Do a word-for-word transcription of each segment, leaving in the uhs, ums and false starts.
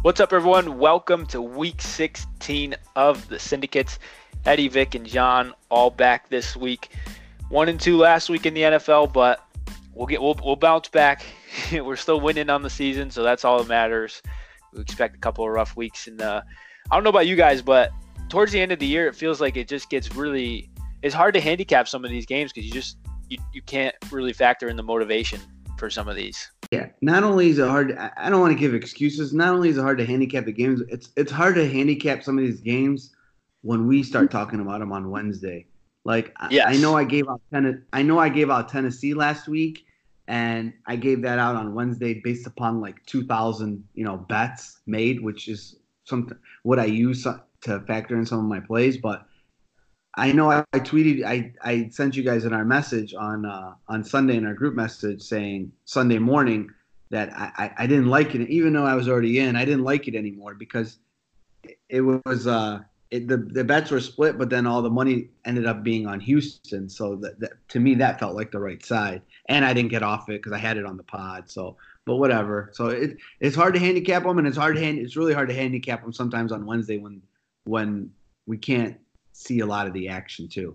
What's up, everyone? Welcome to week sixteen of the Syndicates. Eddie, Vic, and John all back this week. One and two last week in the N F L, but we'll get we'll, we'll bounce back. We're still winning on the season, so that's all that matters. We expect a couple of rough weeks, and uh, I don't know about you guys, but towards the end of the year, it feels like it just gets really. It's hard to handicap some of these games because you just you, you can't really factor in the motivation for some of these. Yeah, not only is it hard, I don't want to give excuses. Not only is it hard to handicap the games, it's it's hard to handicap some of these games when we start talking about them on Wednesday. Like yes. I, I know I gave out ten, I know I gave out Tennessee last week, and I gave that out on Wednesday based upon like two thousand, you know, bets made, which is something what I use to factor in some of my plays. But I know I, I tweeted, I, I sent you guys in our message on uh, on Sunday in our group message saying Sunday morning that I, I, I didn't like it, even though I was already in. I didn't like it anymore because it, it was uh, it, the the bets were split, but then all the money ended up being on Houston. So that, that to me that felt like the right side, and I didn't get off it because I had it on the pod. So, but whatever. So it it's hard to handicap them, and it's hard to hand, it's really hard to handicap them sometimes on Wednesday when when we can't see a lot of the action too.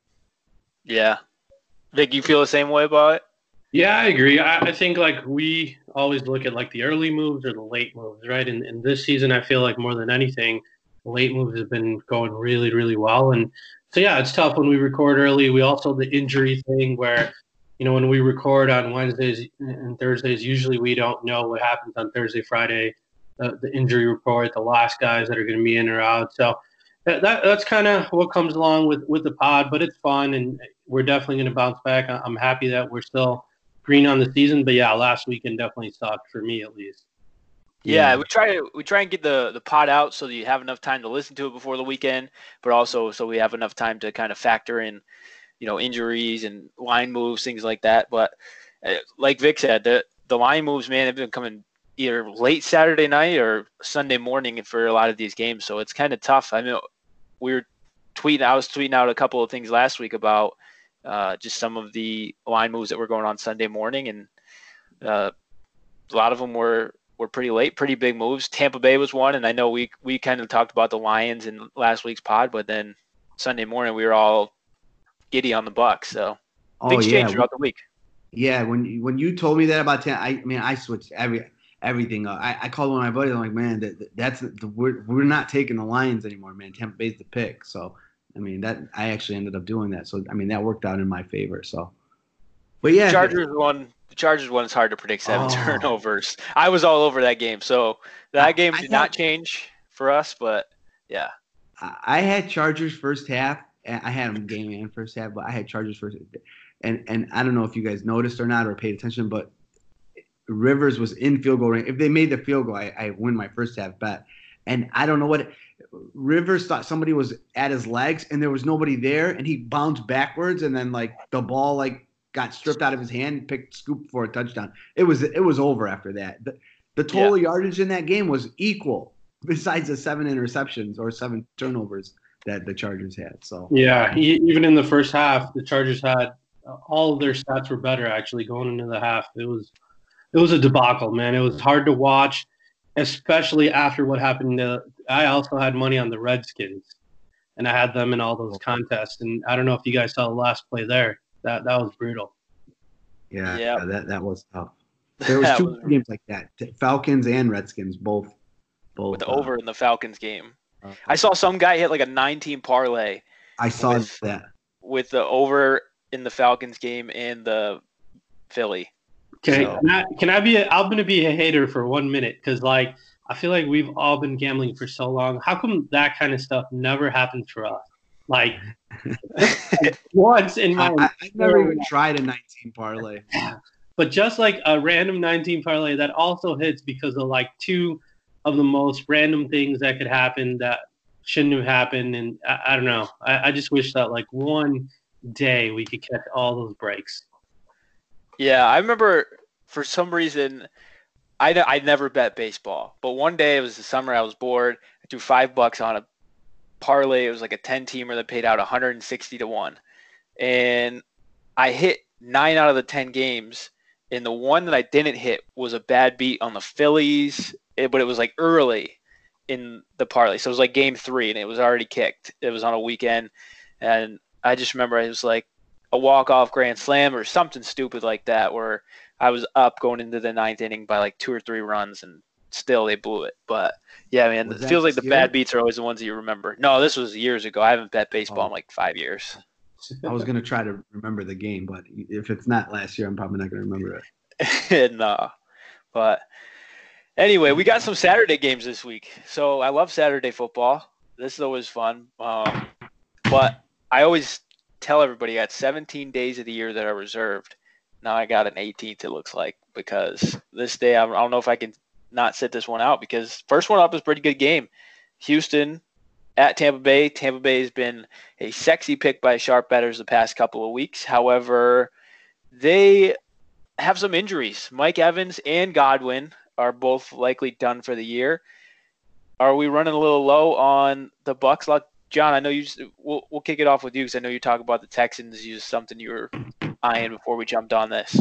Yeah. Vic, you feel the same way about it? Yeah, I agree. I, I think like we always look at like the early moves or the late moves, right? And, and this season, I feel like more than anything, the late moves have been going really, really well. And so, yeah, it's tough when we record early. We also the injury thing where, you know, when we record on Wednesdays and Thursdays, usually we don't know what happens on Thursday, Friday, the, the injury report, the last guys that are going to be in or out. So That, that's kind of what comes along with, with the pod, but it's fun, and we're definitely going to bounce back. I'm happy that we're still green on the season, but yeah, last weekend definitely sucked for me at least. Yeah, yeah, we try to we try and get the, the pod out so that you have enough time to listen to it before the weekend, but also so we have enough time to kind of factor in, you know, injuries and line moves, things like that. But uh, like Vic said, the the line moves, man, have been coming either late Saturday night or Sunday morning for a lot of these games, so it's kind of tough. I mean. We were tweeting. I was tweeting out a couple of things last week about uh, just some of the line moves that were going on Sunday morning, and uh, a lot of them were, were pretty late, pretty big moves. Tampa Bay was one, and I know we we kind of talked about the Lions in last week's pod, but then Sunday morning we were all giddy on the Bucs. So oh, things yeah. changed throughout the week. Yeah, when when you told me that about Tampa, I, I mean, I switched every. everything up. I, I called one of my buddies. I'm like, man, that, that's the we're we're not taking the Lions anymore, man. Tampa Bay's the pick. So, I mean, that I actually ended up doing that. So, I mean, that worked out in my favor. So, but yeah, Chargers one. The Chargers one is hard to predict seven oh. turnovers. I was all over that game. So that I, game I did thought, not change for us, but yeah. I had Chargers first half. I had them game and first half, but I had Chargers first. And and I don't know if you guys noticed or not or paid attention, but Rivers was in field goal range. If they made the field goal, I, I win my first half bet. And I don't know what – Rivers thought somebody was at his legs, and there was nobody there, and he bounced backwards, and then, like, the ball, like, got stripped out of his hand, picked, scooped for a touchdown. It was it was over after that. The, the total yeah. yardage in that game was equal, besides the seven interceptions or seven turnovers that the Chargers had. So yeah, even in the first half, the Chargers had – all of their stats were better, actually, going into the half. It was – It was a debacle, man. It was hard to watch, especially after what happened to – I also had money on the Redskins, and I had them in all those contests. And I don't know if you guys saw the last play there. That that was brutal. Yeah, yep. yeah that, that was tough. There was two was, games like that, Falcons and Redskins, both. both with the uh, over in the Falcons game. Uh, I saw some guy hit like a nine-team parlay. I saw with, that. With the over in the Falcons game and the Philly. Okay, so. can, I, can I be? A, I'm going to be a hater for one minute because, like, I feel like we've all been gambling for so long. How come that kind of stuff never happens for us? Like, once in my I, I've never even tried a nineteen parlay. But just like a random nineteen parlay that also hits because of like two of the most random things that could happen that shouldn't have happened, and I, I don't know. I, I just wish that like one day we could catch all those breaks. Yeah, I remember for some reason I, I never bet baseball, but one day it was the summer I was bored. I threw five bucks on a parlay. It was like a ten-teamer that paid out one hundred sixty to one, and I hit nine out of the ten games. And the one that I didn't hit was a bad beat on the Phillies it, but it was like early in the parlay. So it was like game three, and it was already kicked. It was on a weekend, and I just remember it was like a walk-off grand slam or something stupid like that, where I was up going into the ninth inning by like two or three runs, and still they blew it. But yeah, man, Was it that feels like the this bad year? beats are always the ones that you remember. No, this was years ago. I haven't bet baseball Oh. in like five years. I was gonna try to remember the game, but if it's not last year, I'm probably not gonna remember it. No, but anyway, we got some Saturday games this week. So I love Saturday football. This is always fun. Um, but I always tell everybody I got seventeen days of the year that are reserved. Now I got an eighteenth, it looks like, because this day I don't know if I can not sit this one out, because first one up is a pretty good game. Houston at Tampa Bay. Tampa Bay has been a sexy pick by sharp bettors the past couple of weeks. However, they have some injuries. Mike Evans and Godwin are both likely done for the year. Are we running a little low on the Bucks? John, I know you. Just, we'll we'll kick it off with you, because I know you talk about the Texans. Is something you were eyeing before we jumped on this.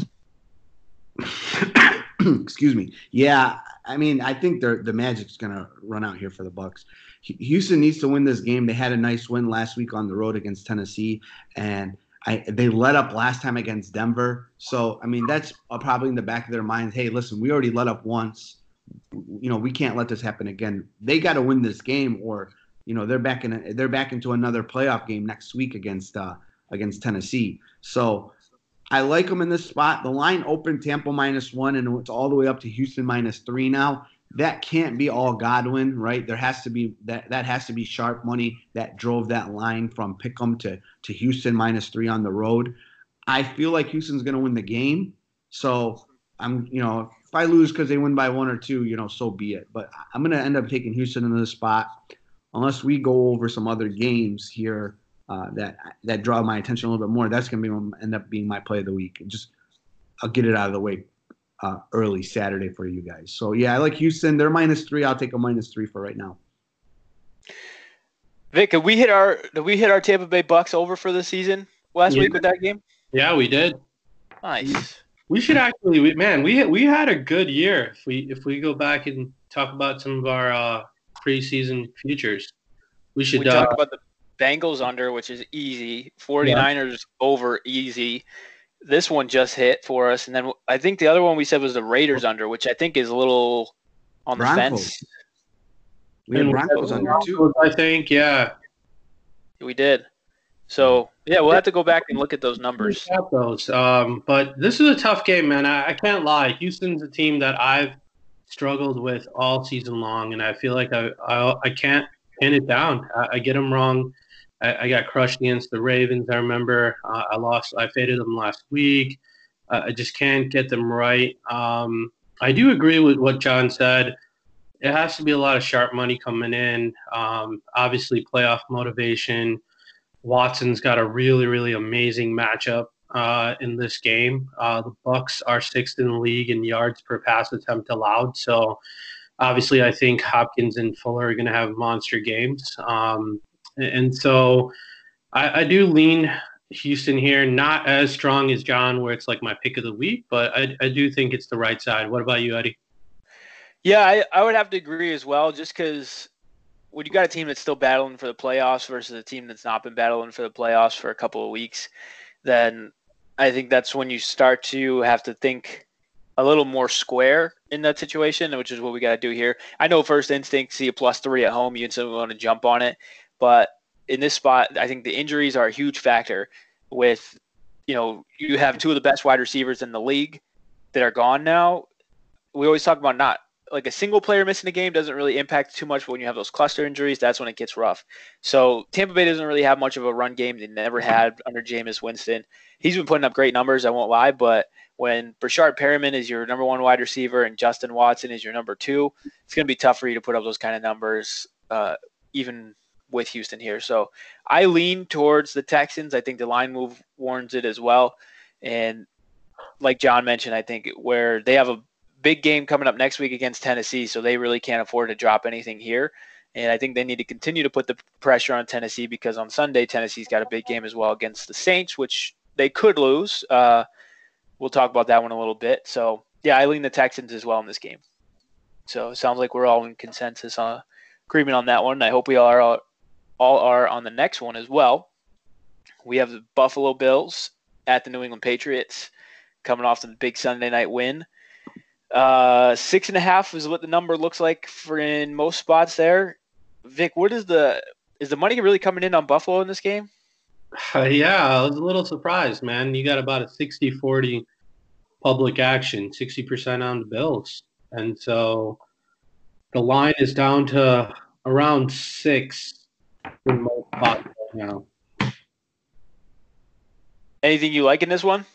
Excuse me. Yeah, I mean, I think they're, the Magic's gonna run out here for the Bucks. Houston needs to win this game. They had a nice win last week on the road against Tennessee, and I, they let up last time against Denver. So, I mean, that's probably in the back of their minds. Hey, listen, we already let up once. You know, we can't let this happen again. They got to win this game, or you know, they're back in. They're back into another playoff game next week against uh, against Tennessee. So, I like them in this spot. The line opened Tampa minus one, and it's all the way up to Houston minus three now. That can't be all Godwin, right? There has to be that that has to be sharp money that drove that line from Pick'em to to Houston minus three on the road. I feel like Houston's going to win the game, so I'm you know if I lose because they win by one or two, you know, so be it. But I'm going to end up taking Houston into the spot unless we go over some other games here uh, that that draw my attention a little bit more. That's going to be end up being my play of the week. Just I'll get it out of the way. Uh, early Saturday for you guys. So, yeah, I like Houston. They're minus three. I'll take a minus three for right now. Vic, did we hit our did we hit our Tampa Bay Bucks over for the season last yeah. week with that game? Yeah, we did. Nice. We should actually, we, man, we we had a good year. If we if we go back and talk about some of our uh, preseason futures, we should. We uh, talked about the Bengals under, which is easy. forty-niners yeah. over, easy. This one just hit for us, and then I think the other one we said was the Raiders under, which I think is a little on the Broncos. fence. We had Broncos under too. I think, yeah, we did. So yeah, we'll have to go back and look at those numbers. At those, um, but this is a tough game, man. I, I can't lie. Houston's a team that I've struggled with all season long, and I feel like I I, I can't pin it down. I, I get them wrong. I, I got crushed against the Ravens. I remember uh, I lost. I faded them last week. Uh, I just can't get them right. Um, I do agree with what John said. It has to be a lot of sharp money coming in. Um, obviously, playoff motivation. Watson's got a really, really amazing matchup uh, in this game. Uh, the Bucks are sixth in the league in yards per pass attempt allowed. So, obviously, I think Hopkins and Fuller are going to have monster games. Um, And so I, I do lean Houston here, not as strong as John, where it's like my pick of the week, but I, I do think it's the right side. What about you, Eddie? Yeah, I, I would have to agree as well, just because when you got a team that's still battling for the playoffs versus a team that's not been battling for the playoffs for a couple of weeks, then I think that's when you start to have to think a little more square in that situation, which is what we got to do here. I know first instinct, see a plus three at home, you instantly want to jump on it. But in this spot, I think the injuries are a huge factor with, you know, you have two of the best wide receivers in the league that are gone now. We always talk about not like a single player missing a game doesn't really impact too much, but when you have those cluster injuries, that's when it gets rough. So Tampa Bay doesn't really have much of a run game. They never had under Jameis Winston. He's been putting up great numbers, I won't lie, but when Brashard Perriman is your number one wide receiver and Justin Watson is your number two, it's going to be tough for you to put up those kind of numbers, uh, even with Houston here. So I lean towards the Texans. I think the line move warrants it as well. And like John mentioned, I think where they have a big game coming up next week against Tennessee, so they really can't afford to drop anything here. And I think they need to continue to put the pressure on Tennessee, because on Sunday, Tennessee's got a big game as well against the Saints, which they could lose. Uh, we'll talk about that one a little bit. So yeah, I lean the Texans as well in this game. So it sounds like we're all in consensus on agreement on that one. I hope we are all, all are on the next one as well. We have the Buffalo Bills at the New England Patriots coming off the big Sunday night win. Uh, six and a half is what the number looks like for in most spots there. Vic, what is the is the money really coming in on Buffalo in this game? Uh, yeah, I was a little surprised, man. You got about a sixty forty public action, sixty percent on the Bills. And so the line is down to around six in most spots right now. Anything you like in this one?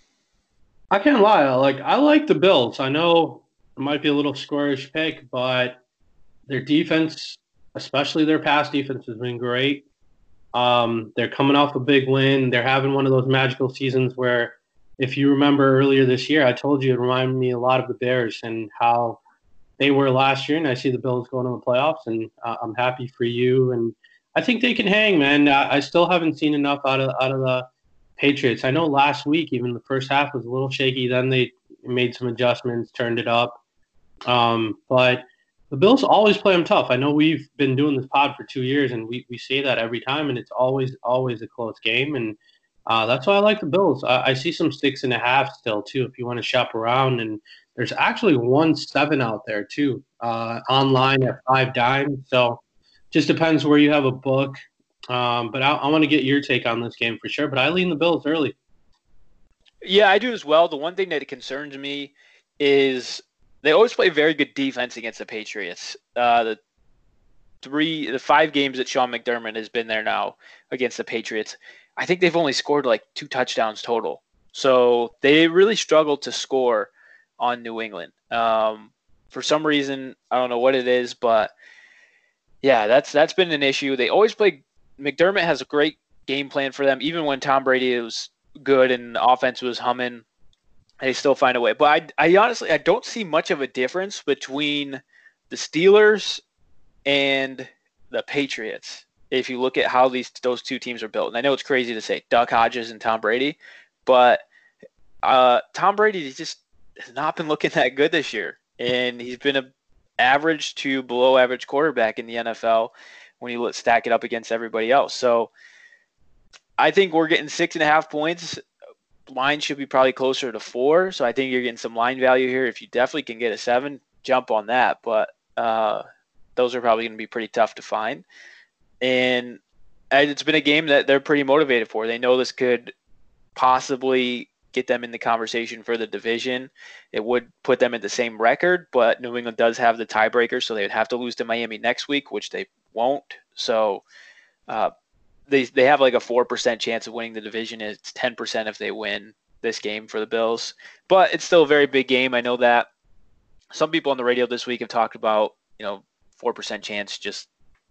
I can't lie. Like I like the Bills. I know it might be a little squarish pick, but their defense, especially their pass defense, has been great. Um, they're coming off a big win. They're having one of those magical seasons where, if you remember earlier this year, I told you it reminded me a lot of the Bears and how they were last year. And I see the Bills going to the playoffs, and uh, I'm happy for you. And I think they can hang, man. I, I still haven't seen enough out of out of the Patriots. I know last week, even the first half was a little shaky. Then they made some adjustments, turned it up. Um, but the Bills always play them tough. I know we've been doing this pod for two years, and we, we say that every time, and it's always, always a close game. And uh, that's why I like the Bills. I, I see some six and a half still, too, if you want to shop around. And there's actually one seven out there, too, uh, online at five dimes. So just depends where you have a book. Um, but I, I want to get your take on this game for sure. But I lean the Bills early. Yeah, I do as well. The one thing that concerns me is they always play very good defense against the Patriots. Uh, the three, the five games that Sean McDermott has been there now against the Patriots, I think they've only scored like two touchdowns total. So they really struggled to score on New England. Um, for some reason, I don't know what it is, but yeah, that's that's been an issue. They always play. McDermott has a great game plan for them, even when Tom Brady was good and the offense was humming. They still find a way. But I, I honestly, I don't see much of a difference between the Steelers and the Patriots if you look at how these those two teams are built. And I know it's crazy to say Duck Hodges and Tom Brady, but uh, Tom Brady just has not been looking that good this year, and he's been a average to below average quarterback in the N F L when you stack it up against everybody else. So I think we're getting six and a half points. Line should be probably closer to four. So I think you're getting some line value here. If you definitely can get a seven, jump on that. But uh, those are probably going to be pretty tough to find. And it's been a game that they're pretty motivated for. They know this could possibly get them in the conversation for the division. It would put them at the same record, but New England does have the tiebreaker, so they would have to lose to Miami next week, which they won't. So uh, they they have like a four percent chance of winning the division. It's ten percent if they win this game for the Bills. But it's still a very big game. I know that some people on the radio this week have talked about, you know, four percent chance, just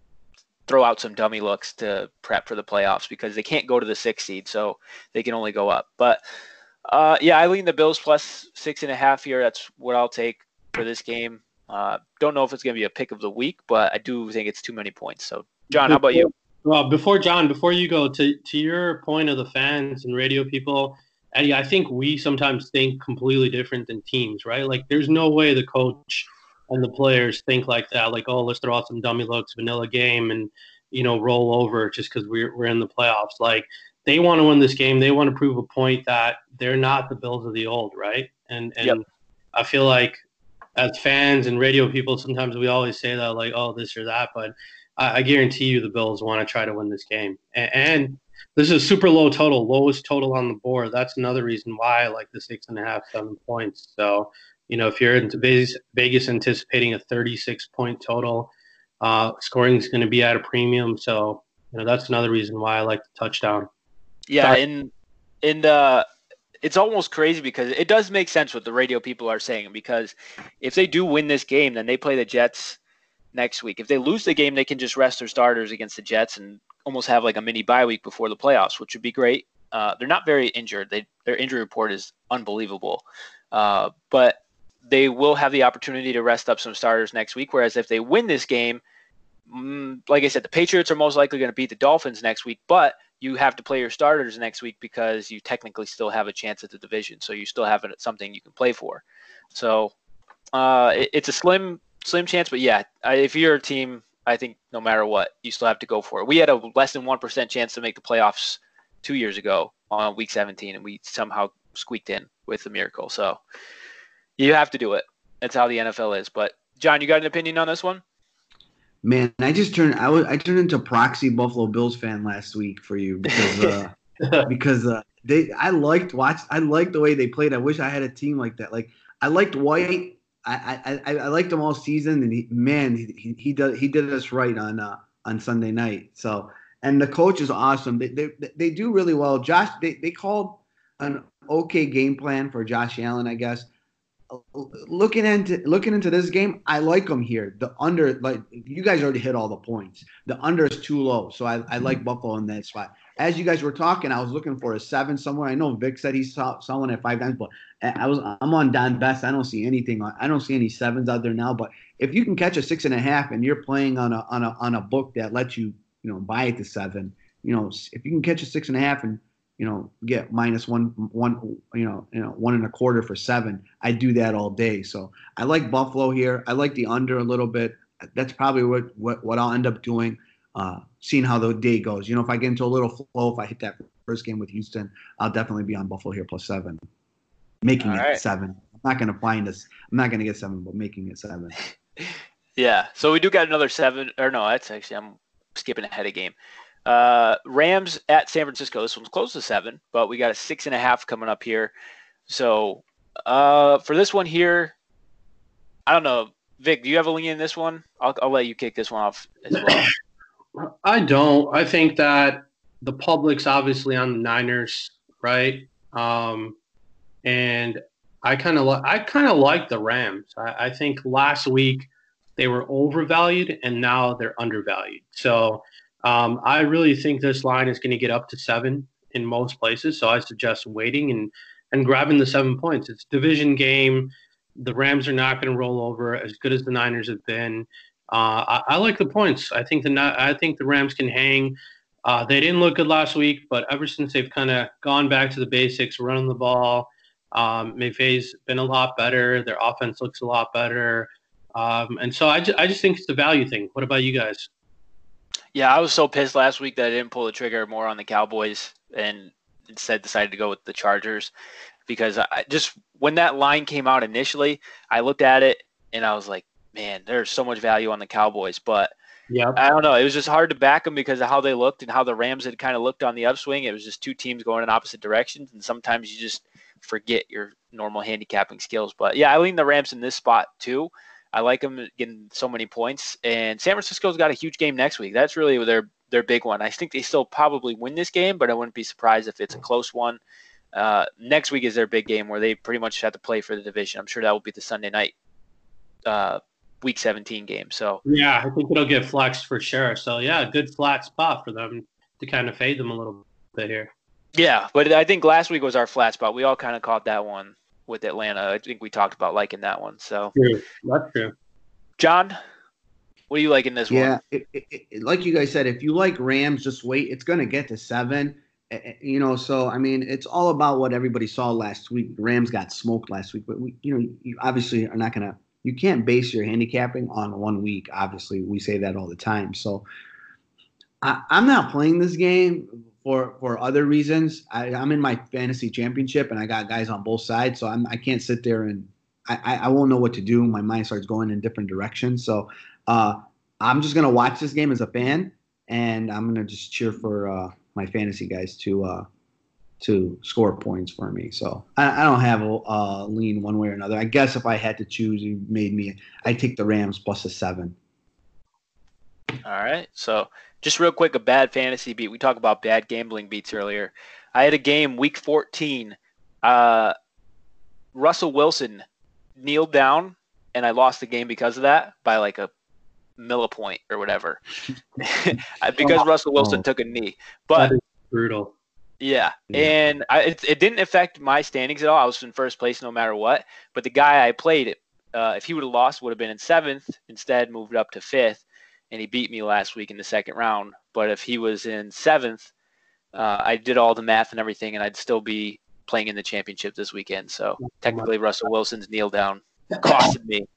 throw out some dummy looks to prep for the playoffs because they can't go to the sixth seed, so they can only go up. But uh, yeah, I lean the Bills plus six and a half here. That's what I'll take for this game. Uh, don't know if it's going to be a pick of the week, but I do think it's too many points. So, John, how about you? Well, before John, before you go to to your point of the fans and radio people, Eddie, I think we sometimes think completely different than teams, right? Like, there's no way the coach and the players think like that. Like, oh, let's throw out some dummy looks, vanilla game, and you know, roll over just because we're we're in the playoffs. Like, they want to win this game. They want to prove a point that they're not the Bills of the old, right? And and yep. I feel like as fans and radio people, sometimes we always say that, like, oh, this or that, but I, I guarantee you the Bills want to try to win this game. And, and this is super low total, lowest total on the board. That's another reason why I like the six and a half, seven points. So, you know, if you're into Vegas, Vegas anticipating a thirty-six point total, uh, scoring is going to be at a premium. So, you know, that's another reason why I like the touchdown. Yeah, Sorry. and and uh, it's almost crazy because it does make sense what the radio people are saying, because if they do win this game, then they play the Jets next week. If they lose the game, they can just rest their starters against the Jets and almost have like a mini bye week before the playoffs, which would be great. Uh, they're not very injured. They, their injury report is unbelievable. Uh, but they will have the opportunity to rest up some starters next week, whereas if they win this game, mm, like I said, the Patriots are most likely going to beat the Dolphins next week, but you have to play your starters next week because you technically still have a chance at the division. So you still have something you can play for. So uh, it, it's a slim slim chance, but yeah, I, if you're a team, I think no matter what, you still have to go for it. We had a less than one percent chance to make the playoffs two years ago on week seventeen, and we somehow squeaked in with a miracle. So you have to do it. That's how the N F L is. But John, you got an opinion on this one? Man, I just turned I was I turned into a proxy Buffalo Bills fan last week for you because uh, because uh, they I liked watch I liked the way they played. I wish I had a team like that. Like I liked White. I I, I liked him all season, and he, man, he he did he did us right on uh, on Sunday night. So and the coach is awesome. They they they do really well. Josh they they called an okay game plan for Josh Allen, I guess. Looking into looking into this game, I like them here. The under, like you guys already hit all the points. The under is too low, so I, I like Buffalo in that spot. As you guys were talking, I was looking for a seven somewhere. I know Vic said he's selling at five times, but I was I'm on Don Best. I don't see anything. I don't see any sevens out there now. But if you can catch a six and a half, and you're playing on a on a on a book that lets you you know buy it to seven, you know if you can catch a six and a half and you know, get minus one, one, you know, you know, one and a quarter for seven. I do that all day. So I like Buffalo here. I like the under a little bit. That's probably what what, what I'll end up doing. Uh, seeing how the day goes. You know, if I get into a little flow, if I hit that first game with Houston, I'll definitely be on Buffalo here plus seven, making all it right. seven. I'm not going to find us. I'm not going to get seven, but making it seven. Yeah. So we do got another seven. Or no, that's actually I'm skipping ahead of game. Uh, Rams at San Francisco. This one's close to seven, but we got a six and a half coming up here. So uh, for this one here, I don't know. Vic, do you have a lean in this one? I'll, I'll let you kick this one off as well. I don't. I think that the public's obviously on the Niners, right? Um, and I kind of li- I kind of like the Rams. I, I think last week they were overvalued, and now they're undervalued. So. Um, I really think this line is going to get up to seven in most places, so I suggest waiting and, and grabbing the seven points. It's a division game. The Rams are not going to roll over as good as the Niners have been. Uh, I, I like the points. I think the I think the Rams can hang. Uh, they didn't look good last week, but ever since they've kind of gone back to the basics, running the ball, um, Mayfay's been a lot better. Their offense looks a lot better, um, and so I, ju- I just think it's a value thing. What about you guys? Yeah, I was so pissed last week that I didn't pull the trigger more on the Cowboys and instead decided to go with the Chargers because I just when that line came out initially, I looked at it and I was like, man, there's so much value on the Cowboys. But yeah, I don't know. It was just hard to back them because of how they looked and how the Rams had kind of looked on the upswing. It was just two teams going in opposite directions, and sometimes you just forget your normal handicapping skills. But yeah, I lean the Rams in this spot too. I like them getting so many points. And San Francisco's got a huge game next week. That's really their their big one. I think they still probably win this game, but I wouldn't be surprised if it's a close one. Uh, next week is their big game where they pretty much have to play for the division. I'm sure that will be the Sunday night uh, week seventeen game. So yeah, I think it'll get flexed for sure. So yeah, good flat spot for them to kind of fade them a little bit here. Yeah, but I think last week was our flat spot. We all kind of caught that one with Atlanta. I think we talked about liking that one. So true. That's true. John, what do you like in this yeah, one? Yeah, like you guys said, if you like Rams, just wait. It's going to get to seven. You know, so, I mean, it's all about what everybody saw last week. The Rams got smoked last week. But, we, you know, you obviously are not going to – you can't base your handicapping on one week. Obviously, we say that all the time. So, I, I'm not playing this game for for other reasons. I, I'm in my fantasy championship, and I got guys on both sides, so I'm, I can't sit there and I, I won't know what to do. My mind starts going in different directions. So uh, I'm just going to watch this game as a fan, and I'm going to just cheer for uh, my fantasy guys to uh, to score points for me. So I, I don't have a uh, lean one way or another. I guess if I had to choose, you made me – I'd take the Rams plus a seven. All right, so – just real quick, a bad fantasy beat. We talked about bad gambling beats earlier. I had a game, week fourteen. Uh, Russell Wilson kneeled down, and I lost the game because of that by like a millipoint or whatever. because oh, Russell Wilson oh. took a knee. But that is brutal. Yeah, yeah. and I, it, it didn't affect my standings at all. I was in first place no matter what. But the guy I played, uh, if he would have lost, would have been in seventh. Instead, moved up to fifth. And he beat me last week in the second round. But if he was in seventh, uh, I did all the math and everything, and I'd still be playing in the championship this weekend. So technically, Russell Wilson's kneel down costed me.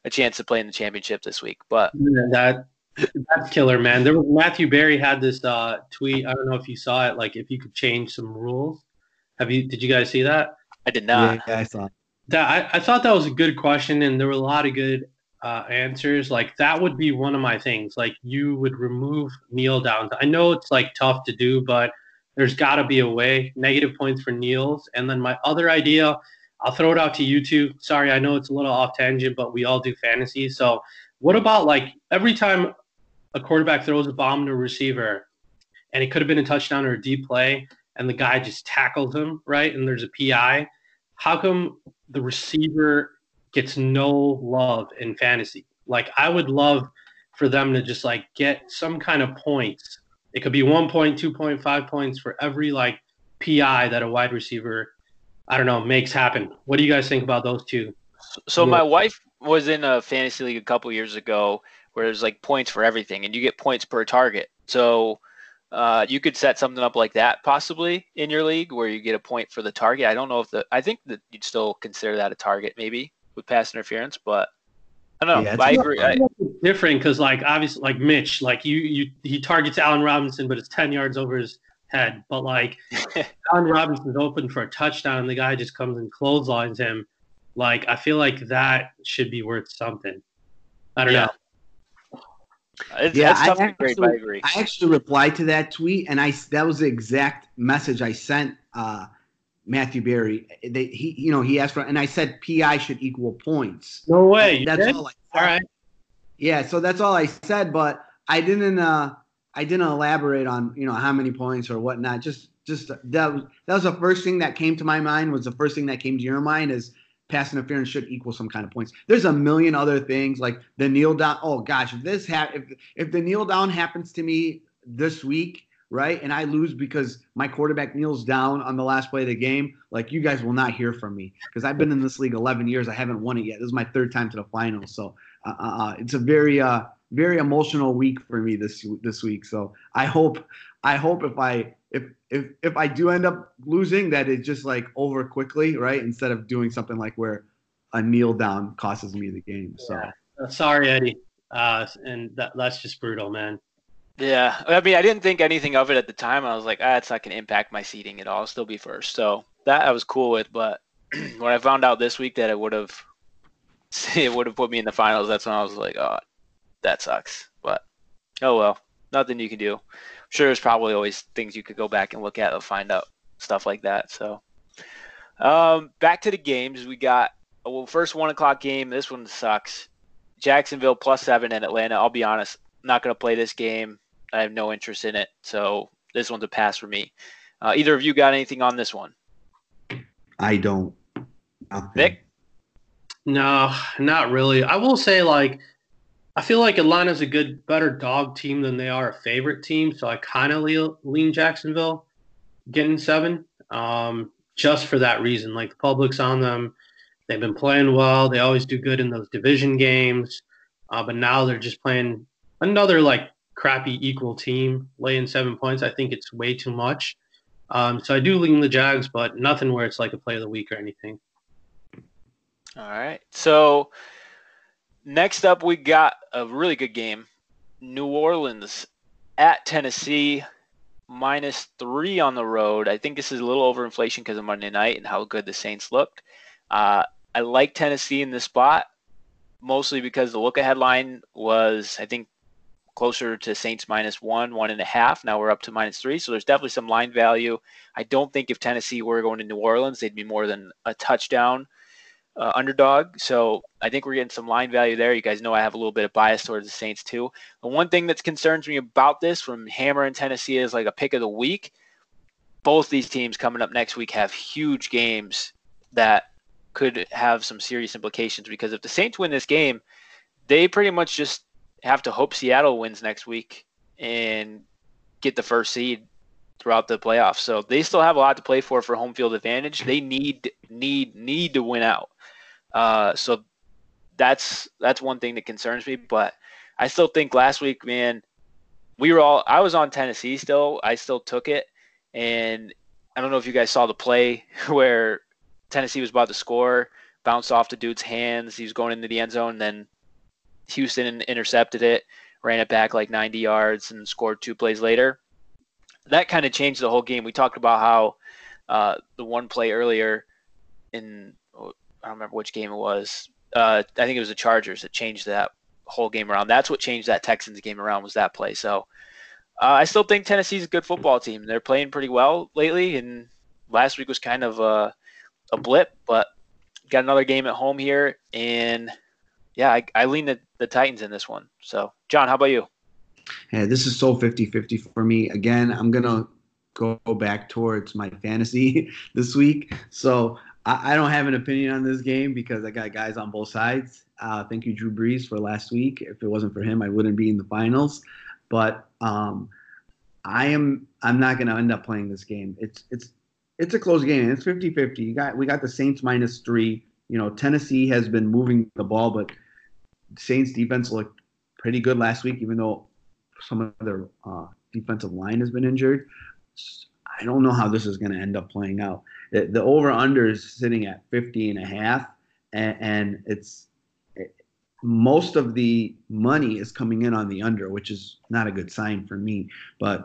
a chance to play in the championship this week. But that that's killer, man. There was Matthew Berry had this uh, tweet. I don't know if you saw it. Like, if you could change some rules. Have you? Did you guys see that? I did not. Yeah, I saw. That I, I thought that was a good question, and there were a lot of good uh, answers. Like, that would be one of my things. Like, you would remove kneel downs. I know it's like tough to do, but there's got to be a way. Negative points for kneels. And then my other idea, I'll throw it out to you two. Sorry, I know it's a little off tangent, but we all do fantasy. So what about, like, every time a quarterback throws a bomb to a receiver, and it could have been a touchdown or a deep play, and the guy just tackles him, right? And there's a P I. How come the receiver gets no love in fantasy? Like, I would love for them to just, like, get some kind of points. It could be one point, two point, five points for every, like, P I that a wide receiver, I don't know, makes happen. What do you guys think about those two? So my wife was in a fantasy league a couple years ago where there's like points for everything, and you get points per target. So uh, you could set something up like that possibly in your league where you get a point for the target. I don't know if the I think that you'd still consider that a target maybe with pass interference, but I don't know. Yeah, I agree. I, different because, like, obviously, like Mitch, like you, you, he targets Allen Robinson, but it's ten yards over his head. But like, Allen Robinson's open for a touchdown, and the guy just comes and clotheslines him. Like, I feel like that should be worth something. I don't yeah. know. It's, Yeah, it's tough I to grade, actually, but I agree. I actually replied to that tweet, and I that was the exact message I sent uh, Matthew Berry. They, he, you know, he asked for, and I said P I should equal points. No way. You That's did? all I said. All right. Yeah, so that's all I said, but I didn't. Uh, I didn't elaborate on, you know, how many points or whatnot. Just, just that was that was the first thing that came to my mind. Was the first thing that came to your mind is pass interference should equal some kind of points. There's a million other things like the kneel down. Oh gosh, if this ha- if if the kneel down happens to me this week, right, and I lose because my quarterback kneels down on the last play of the game, like, you guys will not hear from me because I've been in this league eleven years. I haven't won it yet. This is my third time to the finals, so uh, uh, it's a very uh very emotional week for me this this week. So I hope I hope if I if if if I do end up losing, that it's just like over quickly, right? Instead of doing something like where a kneel down costs me the game. So yeah. Sorry, Eddie, uh, and that, that's just brutal, man. Yeah, I mean, I didn't think anything of it at the time. I was like, ah, it's not going to impact my seeding at all. I'll still be first. So that I was cool with. But when I found out this week that it would have it would have put me in the finals, that's when I was like, oh, that sucks. But oh well, nothing you can do. I'm sure there's probably always things you could go back and look at and find out stuff like that. So um, back to the games. We got well, first one o'clock game. This one sucks. Jacksonville plus seven in Atlanta. I'll be honest, I'm not going to play this game. I have no interest in it. So this one's a pass for me. Uh, either of you got anything on this one? I don't. Nothing. Vic? No, not really. I will say, like, I feel like Atlanta's a good, better dog team than they are a favorite team. So I kind of lean, lean Jacksonville getting seven um, just for that reason. Like, the public's on them. They've been playing well. They always do good in those division games. Uh, but now they're just playing another, like, crappy equal team, laying seven points. I think it's way too much. Um, so I do lean the Jags, but nothing where it's like a play of the week or anything. All right. So next up, we got a really good game. New Orleans at Tennessee, minus three on the road. I think this is a little over inflation because of Monday night and how good the Saints looked. Uh, I like Tennessee in this spot, mostly because the look-ahead line was, I think, closer to Saints minus one, one and a half. Now we're up to minus three, so there's definitely some line value. I don't think if Tennessee were going to New Orleans, they'd be more than a touchdown uh, underdog. So I think we're getting some line value there. You guys know I have a little bit of bias towards the Saints too. The one thing that concerns me about this from Hammer and Tennessee is like a pick of the week. Both these teams coming up next week have huge games that could have some serious implications, because if the Saints win this game, they pretty much just have to hope Seattle wins next week and get the first seed throughout the playoffs. So they still have a lot to play for for home field advantage. They need, need, need to win out. Uh, so that's that's one thing that concerns me. But I still think last week, man, we were all – I was on Tennessee still. I still took it. And I don't know if you guys saw the play where Tennessee was about to score bounced off the dude's hands. He was going into the end zone, and then Houston intercepted it, ran it back like ninety yards, and scored two plays later. That kind of changed the whole game. We talked about how uh, the one play earlier in, oh, I don't remember which game it was. Uh, I think it was the Chargers that changed that whole game around. That's what changed that Texans game around, was that play. So uh, I still think Tennessee's a good football team. They're playing pretty well lately, and last week was kind of a, a blip, but got another game at home here, and yeah, I, I lean the, the Titans in this one. So, John, how about you? Yeah, this is so fifty-fifty for me. Again, I'm going to go back towards my fantasy this week. So I, I don't have an opinion on this game because I got guys on both sides. Uh, thank you, Drew Brees, for last week. If it wasn't for him, I wouldn't be in the finals. But um, I am I'm not going to end up playing this game. It's it's it's a close game. It's fifty-fifty. You got we got the Saints minus three. You know, Tennessee has been moving the ball, but Saints defense looked pretty good last week, even though some of their uh, defensive line has been injured. I don't know how this is going to end up playing out. The, the over-under is sitting at fifty and a half, and, and it's it, most of the money is coming in on the under, which is not a good sign for me. But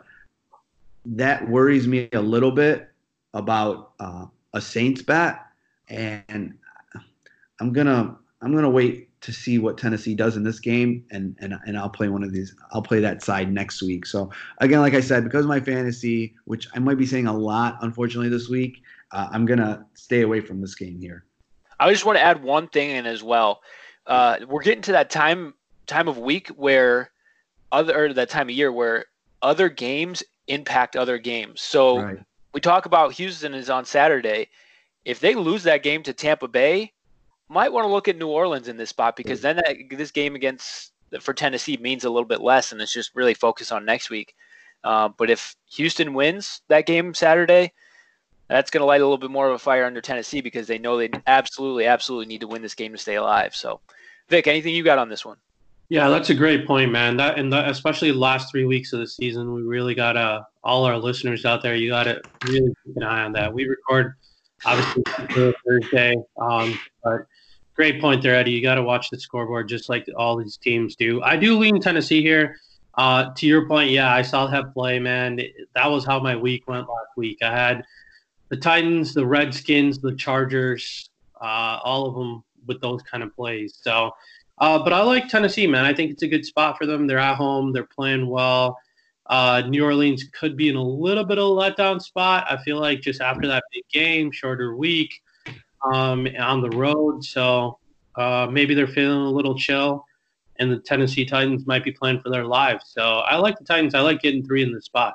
that worries me a little bit about uh, a Saints bet, and I'm gonna I'm gonna wait to see what Tennessee does in this game, and and and I'll play one of these. I'll play that side next week. So again, like I said, because of my fantasy, which I might be saying a lot, unfortunately, this week, uh, I'm gonna stay away from this game here. I just want to add one thing in as well. Uh, we're getting to that time time of week where other or that time of year where other games impact other games. So Right. we talk about Houston is on Saturday. If they lose that game to Tampa Bay, might want to look at New Orleans in this spot, because then that, this game against for Tennessee means a little bit less, and it's just really focused on next week. Uh, but if Houston wins that game Saturday, that's going to light a little bit more of a fire under Tennessee, because they know they absolutely, absolutely need to win this game to stay alive. So, Vic, anything you got on this one? Yeah, that's a great point, man. That and the, especially the last three weeks of the season, we really got to all our listeners out there. You got to really keep an eye on that. We record obviously Thursday, um, but great point there, Eddie. You got to watch the scoreboard just like all these teams do. I do lean Tennessee here. Uh, to your point, yeah, I saw that play, man. That was how my week went last week. I had the Titans, the Redskins, the Chargers, uh, all of them with those kind of plays. So, uh, but I like Tennessee, man. I think it's a good spot for them. They're at home. They're playing well. Uh, New Orleans could be in a little bit of a letdown spot. I feel like just after that big game, shorter week, um, on the road. So uh, maybe they're feeling a little chill, and the Tennessee Titans might be playing for their lives. So I like the Titans. I like getting three in the spot.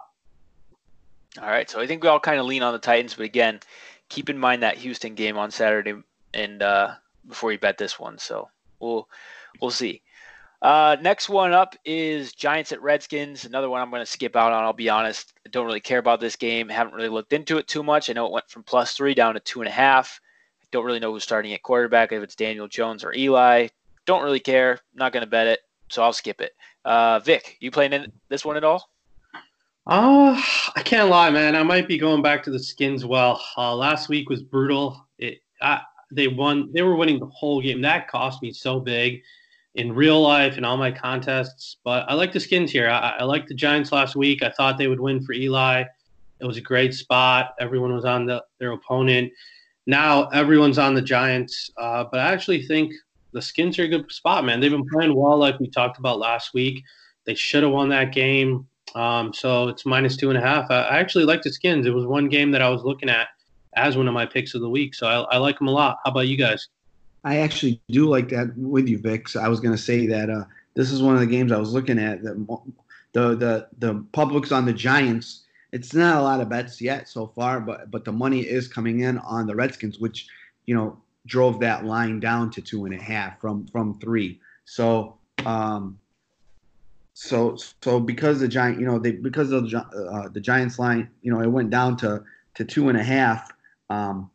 All right, so I think we all kind of lean on the Titans, but again, keep in mind that Houston game on Saturday, and uh, before you bet this one. So we'll we'll see. Uh, next one up is Giants at Redskins. Another one I'm going to skip out on. I'll be honest. I don't really care about this game. Haven't really looked into it too much. I know it went from plus three down to two and a half. I don't really know who's starting at quarterback, if it's Daniel Jones or Eli. Don't really care. Not going to bet it, so I'll skip it. Uh, Vic, you playing in this one at all? Uh, I can't lie, man. I might be going back to the Skins. Well, uh, last week was brutal. It I, they won. They were winning the whole game. That cost me so big in real life and all my contests. But I like the Skins here. I, I like the Giants last week. I thought they would win for Eli. It was a great spot. Everyone was on the, their opponent. Now everyone's on the Giants. Uh, but I actually think the Skins are a good spot, man. They've been playing well, like we talked about last week. They should have won that game. Um, so it's minus two and a half. I, I actually like the Skins. It was one game that I was looking at as one of my picks of the week. So I, I like them a lot. How about you guys? I actually do like that with you, Vic. So I was going to say that uh, this is one of the games I was looking at. The, the the the public's on the Giants. It's not a lot of bets yet so far, but but the money is coming in on the Redskins, which you know drove that line down to two and a half from from three. So um, so so because the Giant, you know, they because of the, uh, the Giants line, you know, it went down to to two and a half. Um,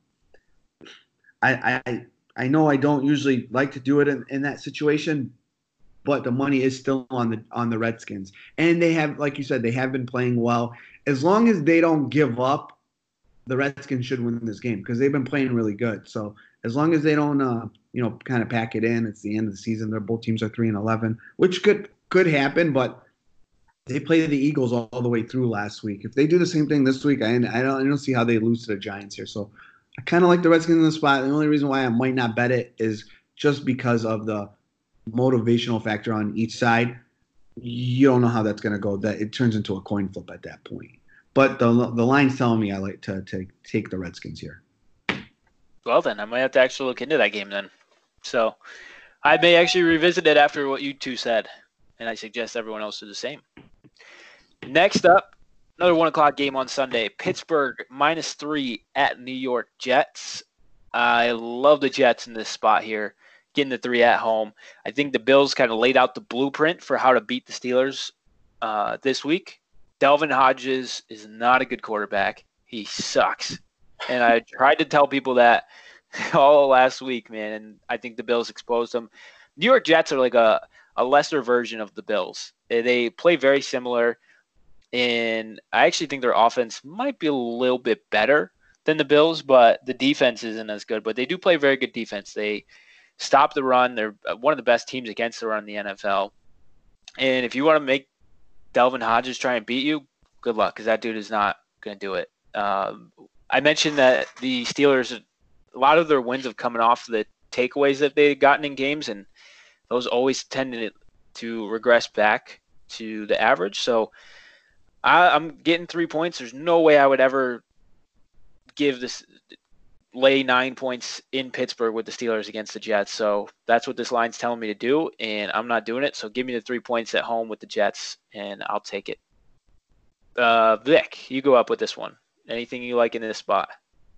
I I. I know I don't usually like to do it in, in that situation, but the money is still on the on the Redskins. And they have, like you said, they have been playing well. As long as they don't give up, the Redskins should win this game because they've been playing really good. So as long as they don't, uh, you know, kind of pack it in, it's the end of the season. They're both teams are three and eleven, which could could happen, but they played the Eagles all, all the way through last week. If they do the same thing this week, I, I don't I don't see how they lose to the Giants here. So I kind of like the Redskins in the spot. The only reason why I might not bet it is just because of the motivational factor on each side. You don't know how that's going to go. That it turns into a coin flip at that point. But the the line's telling me I like to, to take the Redskins here. Well, then I might have to actually look into that game then. So I may actually revisit it after what you two said, and I suggest everyone else do the same. Next up, another one o'clock game on Sunday. Pittsburgh minus three at New York Jets. I love the Jets in this spot here, getting the three at home. I think the Bills kind of laid out the blueprint for how to beat the Steelers uh, this week. Delvin Hodges is not a good quarterback. He sucks. And I tried to tell people that all last week, man, and I think the Bills exposed them. New York Jets are like a, a lesser version of the Bills. They play very similar, and I actually think their offense might be a little bit better than the Bills, but the defense isn't as good. But they do play very good defense. They stop the run. They're one of the best teams against the run in the N F L. And if you want to make Delvin Hodges try and beat you, good luck, because that dude is not going to do it. Um, I mentioned that the Steelers, a lot of their wins have coming off the takeaways that they've gotten in games, and those always tended to regress back to the average. So I, I'm getting three points. There's no way I would ever give this lay nine points in Pittsburgh with the Steelers against the Jets. So that's what this line's telling me to do, and I'm not doing it. So give me the three points at home with the Jets, and I'll take it. Uh, Vic, you go up with this one. Anything you like in this spot?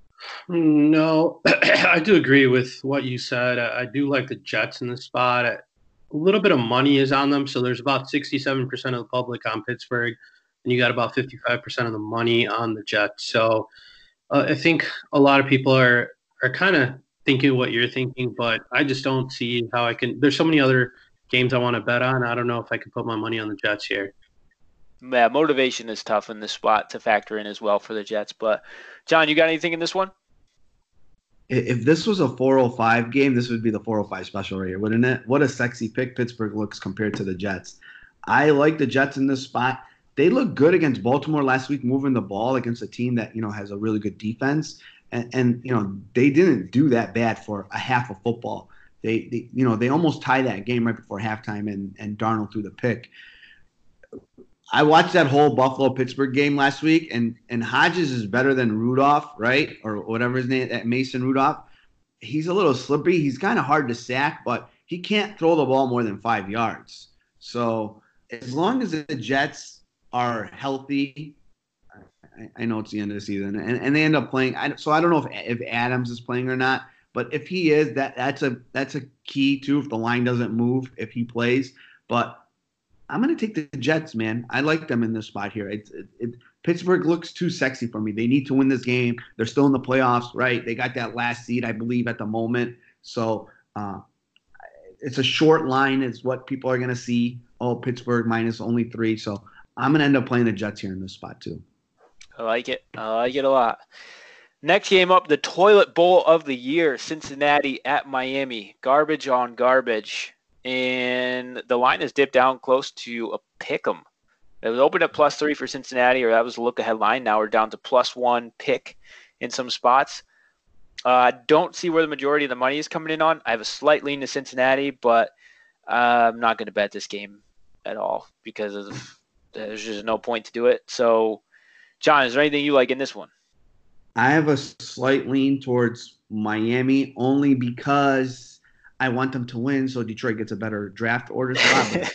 No, I do agree with what you said. I, I do like the Jets in this spot. A little bit of money is on them, so there's about sixty-seven percent of the public on Pittsburgh, and you got about fifty-five percent of the money on the Jets. So uh, I think a lot of people are are kind of thinking what you're thinking, but I just don't see how I can. There's so many other games I want to bet on. I don't know if I can put my money on the Jets here. Yeah, motivation is tough in this spot to factor in as well for the Jets. But, John, you got anything in this one? If this was a four oh five game, this would be the four oh five special right here, wouldn't it? What a sexy pick Pittsburgh looks compared to the Jets. I like the Jets in this spot. They look good against Baltimore last week, moving the ball against a team that, you know, has a really good defense. And, and you know, they didn't do that bad for a half of football. They, they you know, they almost tied that game right before halftime, and, and Darnold threw the pick. I watched that whole Buffalo-Pittsburgh game last week, and, and Hodges is better than Rudolph, right? Or whatever his name, that Mason Rudolph. He's a little slippery. He's kind of hard to sack, but he can't throw the ball more than five yards. So as long as the Jets are healthy, I, I know it's the end of the season, and, and they end up playing. I, so I don't know if, if Adams is playing or not, but if he is, that that's a that's a key too. If the line doesn't move, if he plays, but I'm going to take the Jets, man. I like them in this spot here. It, it, it, Pittsburgh looks too sexy for me. They need to win this game. They're still in the playoffs, right? They got that last seed, I believe, at the moment. So uh, it's a short line is what people are going to see. Oh, Pittsburgh minus only three. So I'm going to end up playing the Jets here in this spot too. I like it. I like it a lot. Next game up, the toilet bowl of the year, Cincinnati at Miami. Garbage on garbage. And the line has dipped down close to a pick 'em. It was opened at plus three for Cincinnati, or that was a look-ahead line. Now we're down to plus one pick in some spots. I uh, don't see where the majority of the money is coming in on. I have a slight lean to Cincinnati, but uh, I'm not going to bet this game at all because of, there's just no point to do it. So, John, is there anything you like in this one? I have a slight lean towards Miami only because I want them to win, so Detroit gets a better draft order spot.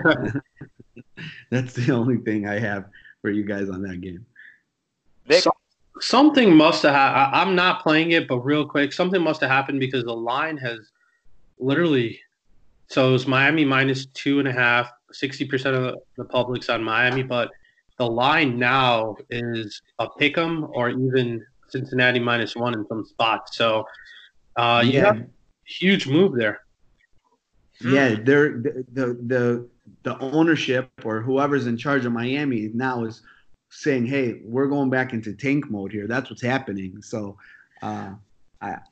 That's the only thing I have for you guys on that game. So, something must have happened. I'm not playing it, but real quick, something must have happened because the line has literally – so it's Miami minus two and a half, sixty percent of the, the public's on Miami, but the line now is a pick 'em or even Cincinnati minus one in some spots. So, uh, yeah. yeah. Huge move there. Yeah, they're the, the the the ownership or whoever's in charge of Miami now is saying, "Hey, we're going back into tank mode here." That's what's happening. So, uh, I,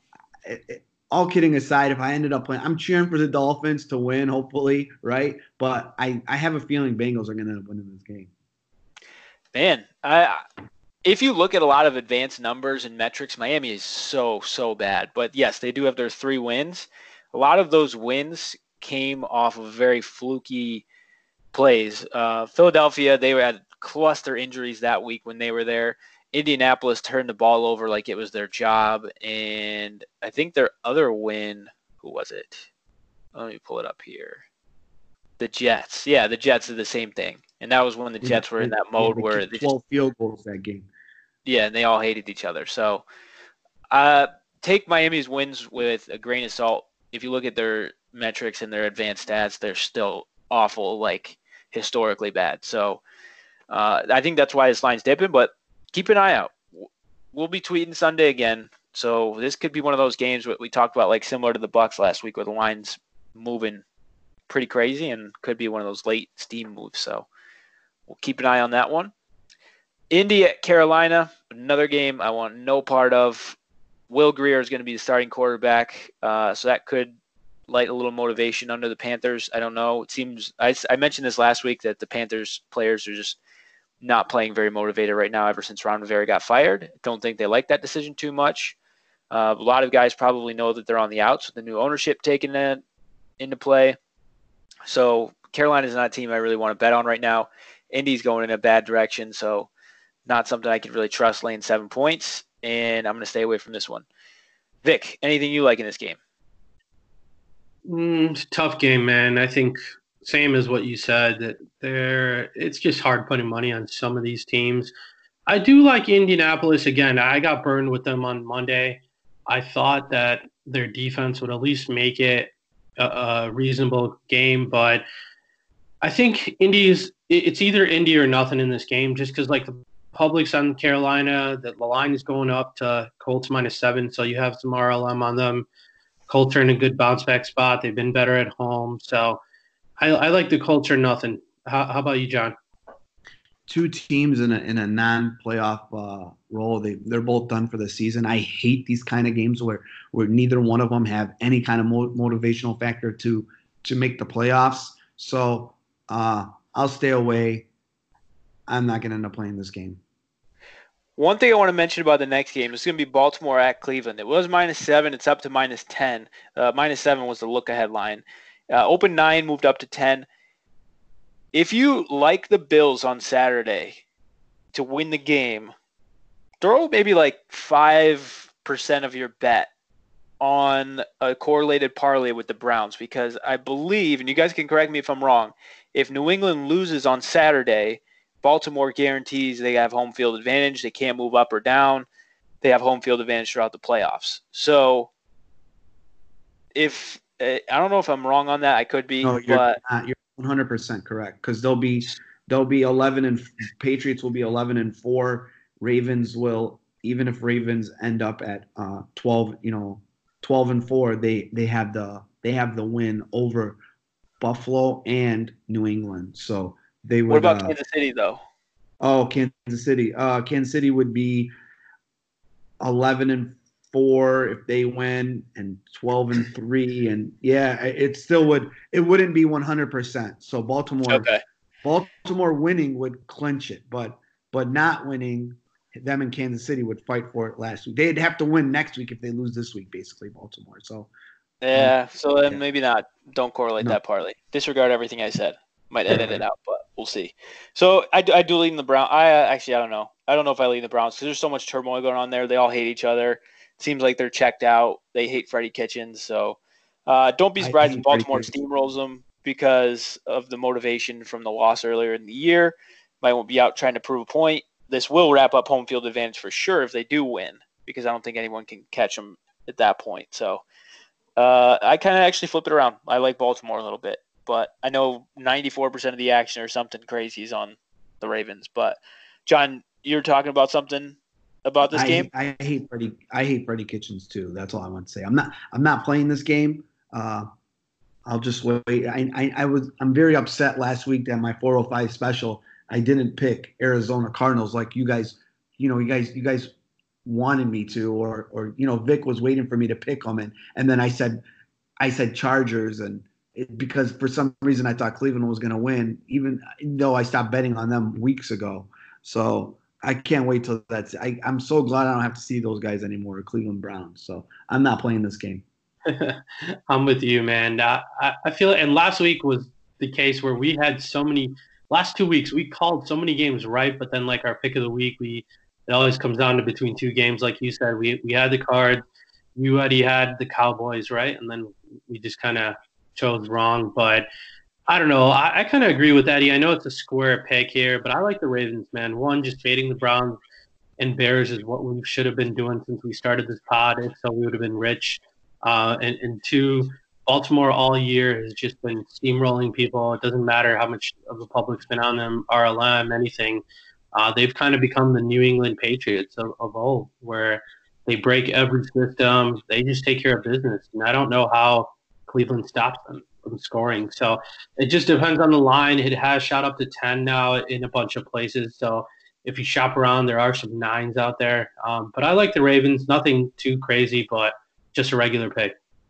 it, it, all kidding aside, if I ended up playing, I'm cheering for the Dolphins to win, hopefully, right? But I, I have a feeling Bengals are going to end up winning this game. Man, I if you look at a lot of advanced numbers and metrics, Miami is so, so bad. But yes, they do have their three wins. A lot of those wins came off of very fluky plays. Uh, Philadelphia, they had cluster injuries that week when they were there. Indianapolis turned the ball over like it was their job. And I think their other win, who was it? Let me pull it up here. The Jets. Yeah, the Jets did the same thing. And that was when the Jets were in that mode yeah, where they they twelve just, field goals that game. Yeah, and they all hated each other. So uh, take Miami's wins with a grain of salt. If you look at their metrics and their advanced stats, they're still awful, like historically bad. So uh, I think that's why this line's dipping, but keep an eye out. We'll be tweeting Sunday again. So this could be one of those games that we talked about, like similar to the Bucks last week, where the line's moving pretty crazy and could be one of those late steam moves. So we'll keep an eye on that one. Indy at Carolina, another game I want no part of. Will Grier is going to be the starting quarterback, uh, so that could light a little motivation under the Panthers. I don't know. It seems I, I mentioned this last week that the Panthers players are just not playing very motivated right now ever since Ron Rivera got fired. Don't think they like that decision too much. Uh, a lot of guys probably know that they're on the outs with the new ownership taking that into play. So Carolina is not a team I really want to bet on right now. Indy's going in a bad direction, so not something I can really trust laying seven points, and I'm going to stay away from this one. Vic, anything you like in this game? Mm, tough game, man. I think same as what you said, that they're, it's just hard putting money on some of these teams. I do like Indianapolis. Again, I got burned with them on Monday. I thought that their defense would at least make it a, a reasonable game, but I think Indy's it's either Indy or nothing in this game, just because like the public's on Carolina, the, the line is going up to Colts minus seven, so you have some R L M on them. Colts are in a good bounce back spot. They've been better at home, so I, I like the Colts or nothing. How, how about you, John? Two teams in a in a non-playoff uh, role. They they're both done for the season. I hate these kind of games where where neither one of them have any kind of mo- motivational factor to to make the playoffs. So uh, I'll stay away. I'm not going to end up playing this game. One thing I want to mention about the next game is going to be Baltimore at Cleveland. It was minus seven. It's up to minus ten. Uh, minus seven was the look-ahead line. Uh, open nine, moved up to ten. If you like the Bills on Saturday to win the game, throw maybe like five percent of your bet on a correlated parlay with the Browns, because I believe, and you guys can correct me if I'm wrong, if New England loses on Saturday, Baltimore guarantees they have home field advantage. They can't move up or down. They have home field advantage throughout the playoffs. So if I don't know if I'm wrong on that, I could be. No, you're but not. You're one hundred percent correct, because they'll be they'll be eleven and Patriots will be eleven and four. Ravens will, even if Ravens end up at uh, twelve, you know, twelve and four, they they have the they have the win over Buffalo and New England. So they would. What about uh, Kansas City though? Oh, Kansas City. Uh, Kansas City would be eleven and four if they win, and twelve and three, and yeah, it still would. It wouldn't be one hundred percent. So Baltimore, Okay. Baltimore winning would clinch it, but but not winning, them and Kansas City would fight for it last week. They'd have to win next week if they lose this week, basically, Baltimore. So Yeah, so then yeah. maybe not. Don't correlate No. that parlay. Disregard everything I said. Might edit it out, but we'll see. So I, do- I do lean in the Browns. I uh, actually I don't know. I don't know if I lean the Browns because there's so much turmoil going on there. They all hate each other. Seems like they're checked out. They hate Freddie Kitchens. So uh, don't be I surprised hate if Baltimore Freddie Kitchens. steamrolls them because of the motivation from the loss earlier in the year. Might won't be out trying to prove a point. This will wrap up home field advantage for sure if they do win, because I don't think anyone can catch them at that point. So uh, I kind of actually flip it around. I like Baltimore a little bit, but I know ninety-four percent of the action or something crazy is on the Ravens. But John, you're talking about something about this I, game? I hate Freddie. I hate Freddie Kitchens too. That's all I want to say. I'm not. I'm not playing this game. Uh, I'll just wait. I, I, I was. I'm very upset last week that my four oh five special, I didn't pick Arizona Cardinals like you guys. You know, you guys. You guys wanted me to, or or you know, Vic was waiting for me to pick them, and and then I said I said Chargers, and it, because for some reason I thought Cleveland was going to win, even though I stopped betting on them weeks ago. So I can't wait till that's. I, I'm so glad I don't have to see those guys anymore, Cleveland Browns. So I'm not playing this game. I'm with you, man. Uh, I, I feel it. And last week was the case where we had so many. Last two weeks we called so many games right, but then like our pick of the week, we it always comes down to between two games. Like you said, we we had the Cards, you already had the Cowboys, right? And then we just kind of chose wrong. But I don't know. I, I kind of agree with Eddie. I know it's a square pick here, but I like the Ravens, man. One, just fading the Browns and Bears is what we should have been doing since we started this pod. If so, we would have been rich. Uh, and, and two, Baltimore all year has just been steamrolling people. It doesn't matter how much of the public's been on them, R L M, anything. Uh, they've kind of become the New England Patriots of, of old, where they break every system. They just take care of business. And I don't know how Cleveland stops them from scoring. So it just depends on the line. It has shot up to ten now in a bunch of places. So if you shop around, there are some nines out there. Um, but I like the Ravens. Nothing too crazy, but just a regular pick.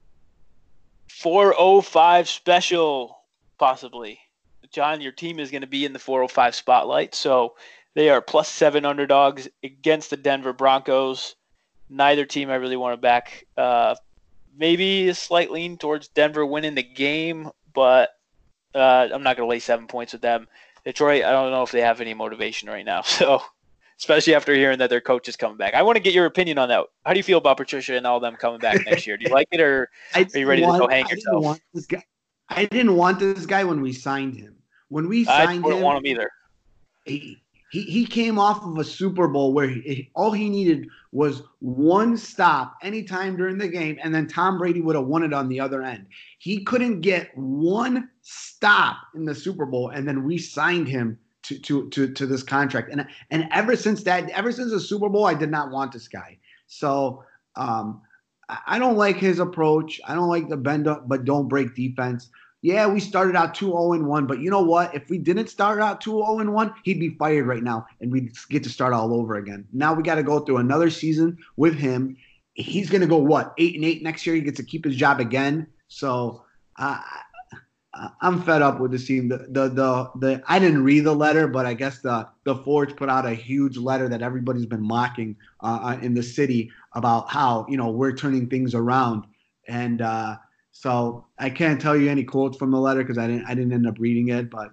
four oh five special, possibly. John, your team is going to be in the four oh five spotlight. So they are plus seven underdogs against the Denver Broncos. Neither team I really want to back. Uh, maybe a slight lean towards Denver winning the game, but uh, I'm not going to lay seven points with them. Detroit, I don't know if they have any motivation right now. So, especially after hearing that their coach is coming back. I want to get your opinion on that. How do you feel about Patricia and all them coming back next year? Do you like it, or are you ready want, to go hang I yourself? Didn't want this guy. I didn't want this guy when we signed him. When we signed I didn't him, want him either. He, he, he came off of a Super Bowl where he, all he needed was one stop anytime during the game, and then Tom Brady would have won it on the other end. He couldn't get one stop in the Super Bowl, and then we signed him to to to, to this contract. And and ever since that, ever since the Super Bowl, I did not want this guy. So um, I don't like his approach. I don't like the bend up but don't break defense. Yeah, we started out two oh and one, but you know what? If we didn't start out two oh and one, he'd be fired right now, and we'd get to start all over again. Now we got to go through another season with him. He's going to go, what, eight and eight next year? He gets to keep his job again. So uh, I'm fed up with this team. The, the the the I didn't read the letter, but I guess the the Forge put out a huge letter that everybody's been mocking uh, in the city about how, you know, we're turning things around. And uh, so I can't tell you any quotes from the letter because I didn't I didn't end up reading it. But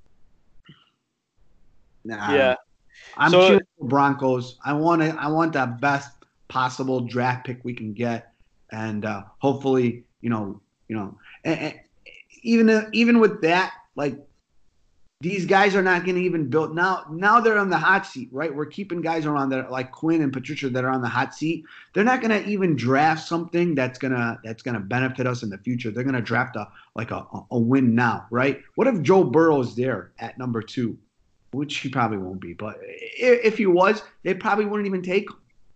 nah, Yeah, I'm So- cheering for Broncos. I want to I want the best possible draft pick we can get, and uh, hopefully, you know, you know, and, and even even with that, like, these guys are not going to even build now. Now they're on the hot seat, right? We're keeping guys around that like Quinn and Patricia that are on the hot seat. They're not going to even draft something that's gonna that's gonna benefit us in the future. They're going to draft a like a, a win now, right? What if Joe Burrow is there at number two, which he probably won't be, but if, if he was, they probably wouldn't even take him.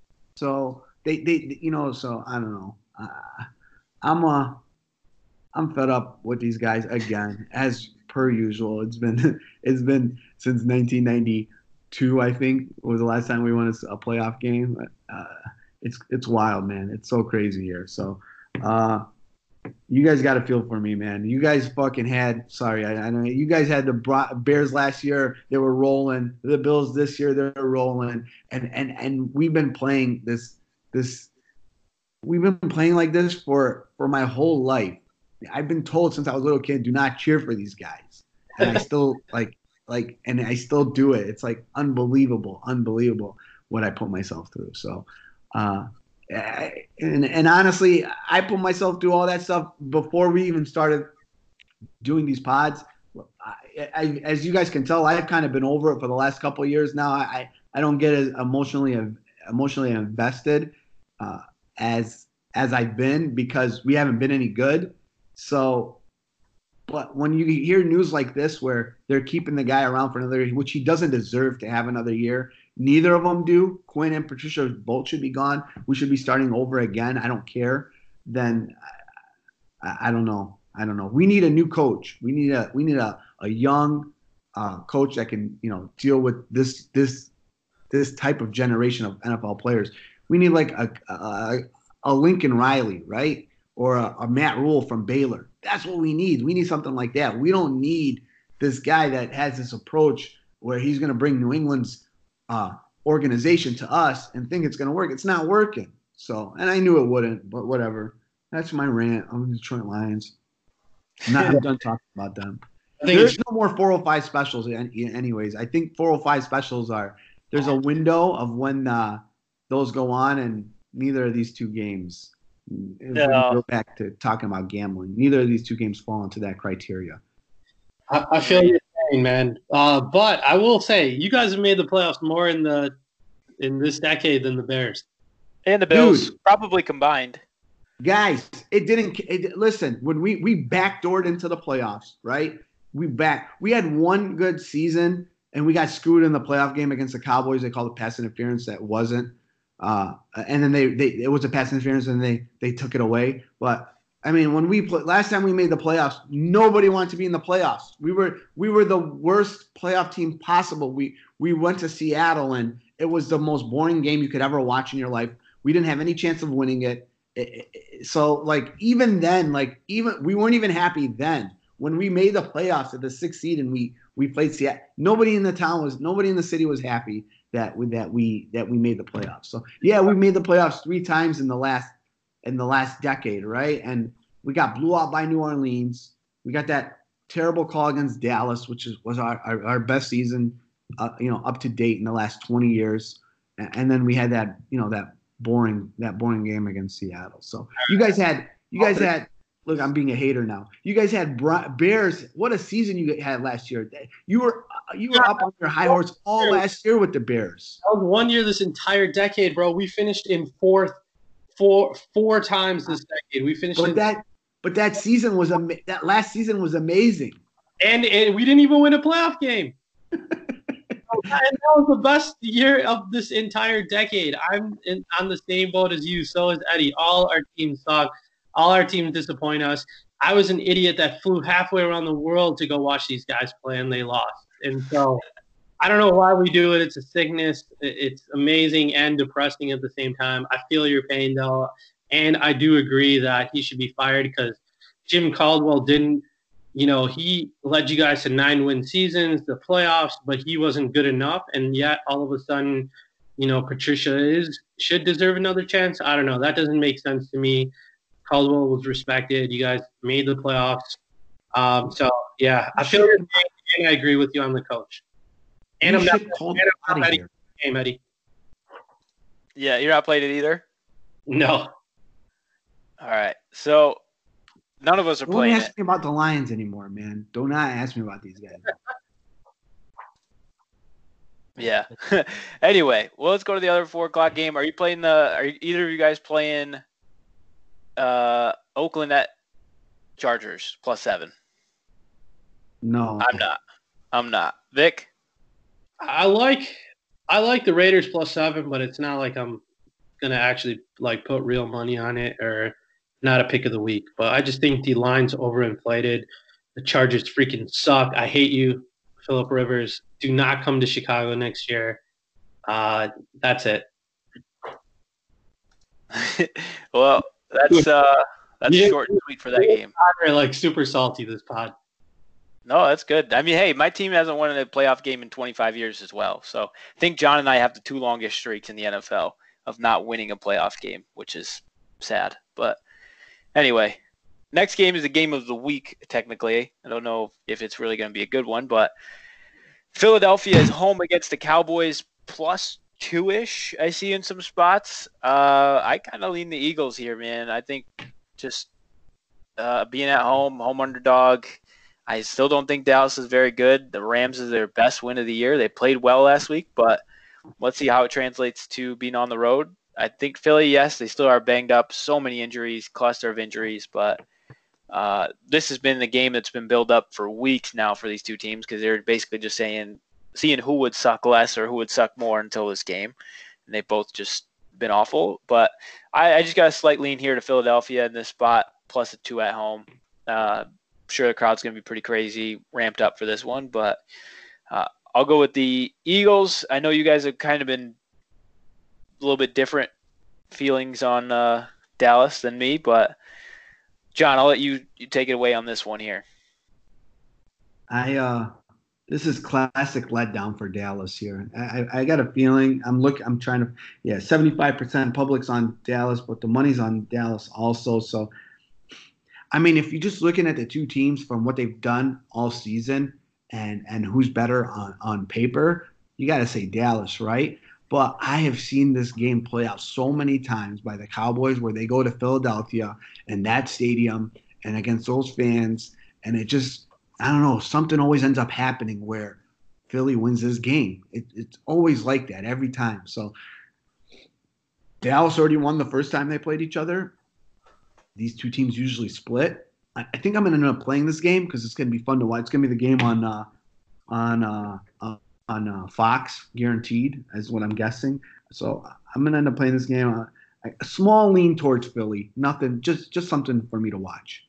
So they they you know so I don't know. Uh, I'm uh I'm fed up with these guys again, as per usual. It's been it's been since nineteen ninety-two, I think, was the last time we won a playoff game. Uh, it's it's wild, man. It's so crazy here. So, uh, you guys got to feel for me, man. You guys fucking had. Sorry, I, I know you guys had the Bears last year. They were rolling. The Bills this year, they're rolling, and and and we've been playing this this. We've been playing like this for for my whole life. I've been told since I was a little kid, do not cheer for these guys. And I still like, like, and I still do it. It's like unbelievable, unbelievable what I put myself through. So, uh, and, and honestly, I put myself through all that stuff before we even started doing these pods. I, I, as you guys can tell, I've kind of been over it for the last couple of years now. I, I don't get as emotionally, emotionally invested uh, as, as I've been because we haven't been any good. So, but when you hear news like this where they're keeping the guy around for another year, which he doesn't deserve to have another year, neither of them do. Quinn and Patricia both should be gone. We should be starting over again. I don't care. Then I, I don't know. I don't know. We need a new coach. We need a we need a, a young uh, coach that can, you know, deal with this this this type of generation of N F L players. We need like a a, a Lincoln Riley, right? Or a, a Matt Rule from Baylor. That's what we need. We need something like that. We don't need this guy that has this approach where he's going to bring New England's uh, organization to us and think it's going to work. It's not working. So, and I knew it wouldn't, but whatever. That's my rant on the Detroit Lions. I'm, not, I'm done talking about them. There's no more four oh five specials anyways. I think four oh five specials are – there's a window of when uh, those go on, and neither of these two games – no. Go back to talking about gambling. Neither of these two games fall into that criteria. I, I feel you're saying, man. Uh, but I will say, you guys have made the playoffs more in the in this decade than the Bears and the Bills, Dude, probably combined. Guys, it didn't. It, listen, when we we backdoored into the playoffs, right? We back. We had one good season, and we got screwed in the playoff game against the Cowboys. They called it pass interference. That wasn't. Uh, and then they, they it was a pass interference, and they they took it away. But I mean, when we play, last time we made the playoffs, nobody wanted to be in the playoffs. We were we were the worst playoff team possible. We we went to Seattle, and it was the most boring game you could ever watch in your life. We didn't have any chance of winning it. it, it so like even then, like even we weren't even happy then when we made the playoffs at the sixth seed and we we played Seattle. Nobody in the town was nobody in the city was happy that we that we that we made the playoffs. So yeah, we made the playoffs three times in the last in the last decade, right? And we got blew out by New Orleans. We got that terrible call against Dallas, which is was our our, our best season, uh, you know, up to date in the last twenty years. And, and then we had that you know that boring that boring game against Seattle. So you guys had you guys had. Look, I'm being a hater now. You guys had Bears. What a season you had last year. You were you were up on your high horse all last year with the Bears. That was one year this entire decade, bro. We finished in fourth four four times this decade. We finished. But in that but that season was ama- that last season was amazing. And and we didn't even win a playoff game. And that was the best year of this entire decade. I'm in, on the same boat as you. So is Eddie. All our teams suck. All our teams disappoint us. I was an idiot that flew halfway around the world to go watch these guys play, and they lost. And so I don't know why we do it. It's a sickness. It's amazing and depressing at the same time. I feel your pain, though, and I do agree that he should be fired because Jim Caldwell didn't, you know, he led you guys to nine-win seasons, the playoffs, but he wasn't good enough, and yet all of a sudden, you know, Patricia is should deserve another chance. I don't know. That doesn't make sense to me. Caldwell was respected. You guys made the playoffs. Um, so, yeah, I feel your pain, and I agree with you on the coach. And I'm not, and I'm not here. Game, Eddie. Yeah, you're not playing it either? No. All right. So, none of us are Don't playing ask it. me about the Lions anymore, man. Do not ask me about these guys. Yeah. Anyway, well, let's go to the other four o'clock game. Are you playing the – are either of you guys playing – Uh, Oakland at Chargers plus seven? No, I'm not. I'm not. Vic? I like I like the Raiders plus seven, but it's not like I'm gonna actually like put real money on it or not a pick of the week. But I just think the line's overinflated. The Chargers freaking suck. I hate you, Phillip Rivers. Do not come to Chicago next year. Uh, that's it. Well, that's uh, that's yeah. short and sweet for that game. I'm like super salty this pod. No, that's good. I mean, hey, my team hasn't won a playoff game in twenty-five years as well. So I think John and I have the two longest streaks in the N F L of not winning a playoff game, which is sad. But anyway, next game is the game of the week, technically. I don't know if it's really going to be a good one, but Philadelphia is home against the Cowboys plus two-ish, I see in some spots. Uh, I kind of lean the Eagles here, man. I think just uh, being at home, home underdog, I still don't think Dallas is very good. The Rams is their best win of the year. They played well last week, but let's see how it translates to being on the road. I think Philly, yes, they still are banged up. So many injuries, cluster of injuries, but uh, this has been the game that's been built up for weeks now for these two teams because they're basically just saying, seeing who would suck less or who would suck more until this game. And they've both just been awful. But I, I just got a slight lean here to Philadelphia in this spot, plus a two at home. Uh, sure the crowd's going to be pretty crazy, ramped up for this one, but uh, I'll go with the Eagles. I know you guys have kind of been a little bit different feelings on uh, Dallas than me, but John, I'll let you, you take it away on this one here. I uh, this is classic letdown for Dallas here. I, I got a feeling I'm look I'm trying to yeah seventy-five percent public's on Dallas, but the money's on Dallas also. So I mean, if you're just looking at the two teams from what they've done all season and and who's better on on paper, you got to say Dallas, right? But I have seen this game play out so many times by the Cowboys where they go to Philadelphia and that stadium and against those fans, and it just I don't know, something always ends up happening where Philly wins this game. It, it's always like that every time. So Dallas already won the first time they played each other. These two teams usually split. I, I think I'm going to end up playing this game because it's going to be fun to watch. It's going to be the game on uh, on uh, uh, on uh, Fox, guaranteed, is what I'm guessing. So I'm going to end up playing this game. Uh, a small lean towards Philly. Nothing, just just something for me to watch.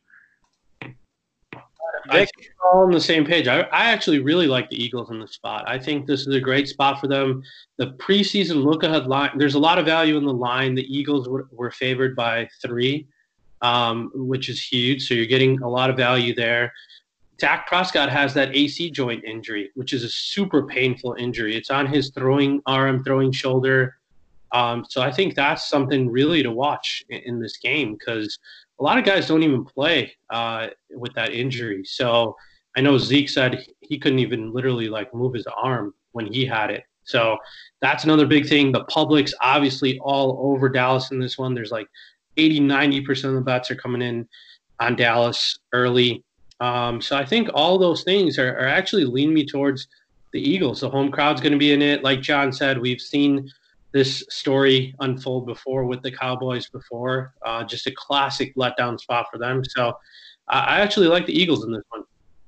I think we're all on the same page. I, I actually really like the Eagles in this spot. I think this is a great spot for them. The preseason look-ahead line, there's a lot of value in the line. The Eagles were, were favored by three, um, which is huge. So you're getting a lot of value there. Dak Prescott has that A C joint injury, which is a super painful injury. It's on his throwing arm, throwing shoulder. Um, so I think that's something really to watch in, in this game because – a lot of guys don't even play uh, with that injury. So I know Zeke said he couldn't even literally like move his arm when he had it. So that's another big thing. The public's obviously all over Dallas in this one. There's like eighty, ninety percent of the bets are coming in on Dallas early. Um, so I think all those things are, are actually leaning me towards the Eagles. The home crowd's going to be in it. Like John said, we've seen this story unfold before with the Cowboys before. Uh, just a classic letdown spot for them. So uh, I actually like the Eagles in this one.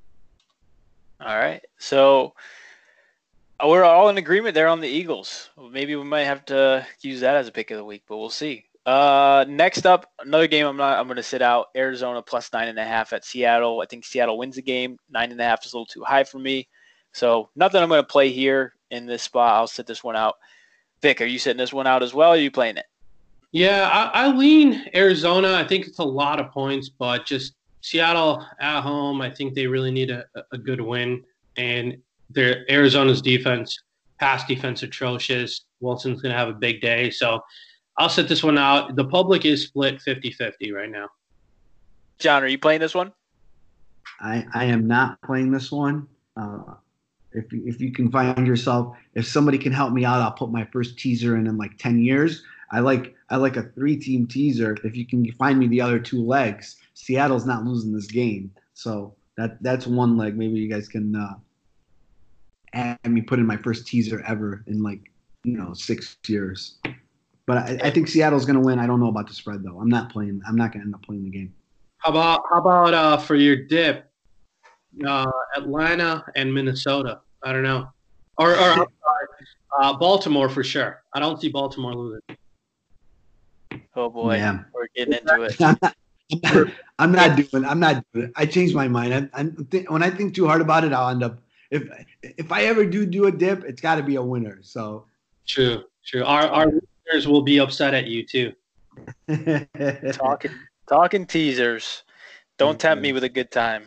All right. So we're all in agreement there on the Eagles. Maybe we might have to use that as a pick of the week, but we'll see. Uh, next up, another game I'm not I'm going to sit out. Arizona plus nine and a half at Seattle. I think Seattle wins the game. Nine and a half is a little too high for me. So nothing I'm going to play here in this spot. I'll sit this one out. Vic, are you sitting this one out as well, or are you playing it? Yeah, I, I lean Arizona. I think it's a lot of points, but just Seattle at home, I think they really need a, a good win. And their Arizona's defense, pass defense, atrocious. Wilson's going to have a big day. So I'll sit this one out. The public is split fifty-fifty right now. John, are you playing this one? I, I am not playing this one. Uh, If you, if you can find yourself, if somebody can help me out, I'll put my first teaser in in like ten years. I like I like a three-team teaser. If you can find me the other two legs, Seattle's not losing this game. So that that's one leg. Maybe you guys can uh, add me put in my first teaser ever in like, you know, six years. But I, I think Seattle's going to win. I don't know about the spread, though. I'm not playing. I'm not going to end up playing the game. How about how about uh, for your dip, uh, Atlanta and Minnesota? I don't know. Or, or I'm sorry, uh, Baltimore for sure. I don't see Baltimore losing. Oh boy, yeah. We're getting into it. I'm not, I'm not, I'm not doing. I'm not doing it. I changed my mind. I'm, I'm th- when I think too hard about it, I'll end up. If if I ever do do a dip, it's got to be a winner. So true, true. Our our listeners will be upset at you too. talking talking teasers. Don't tempt me with a good time.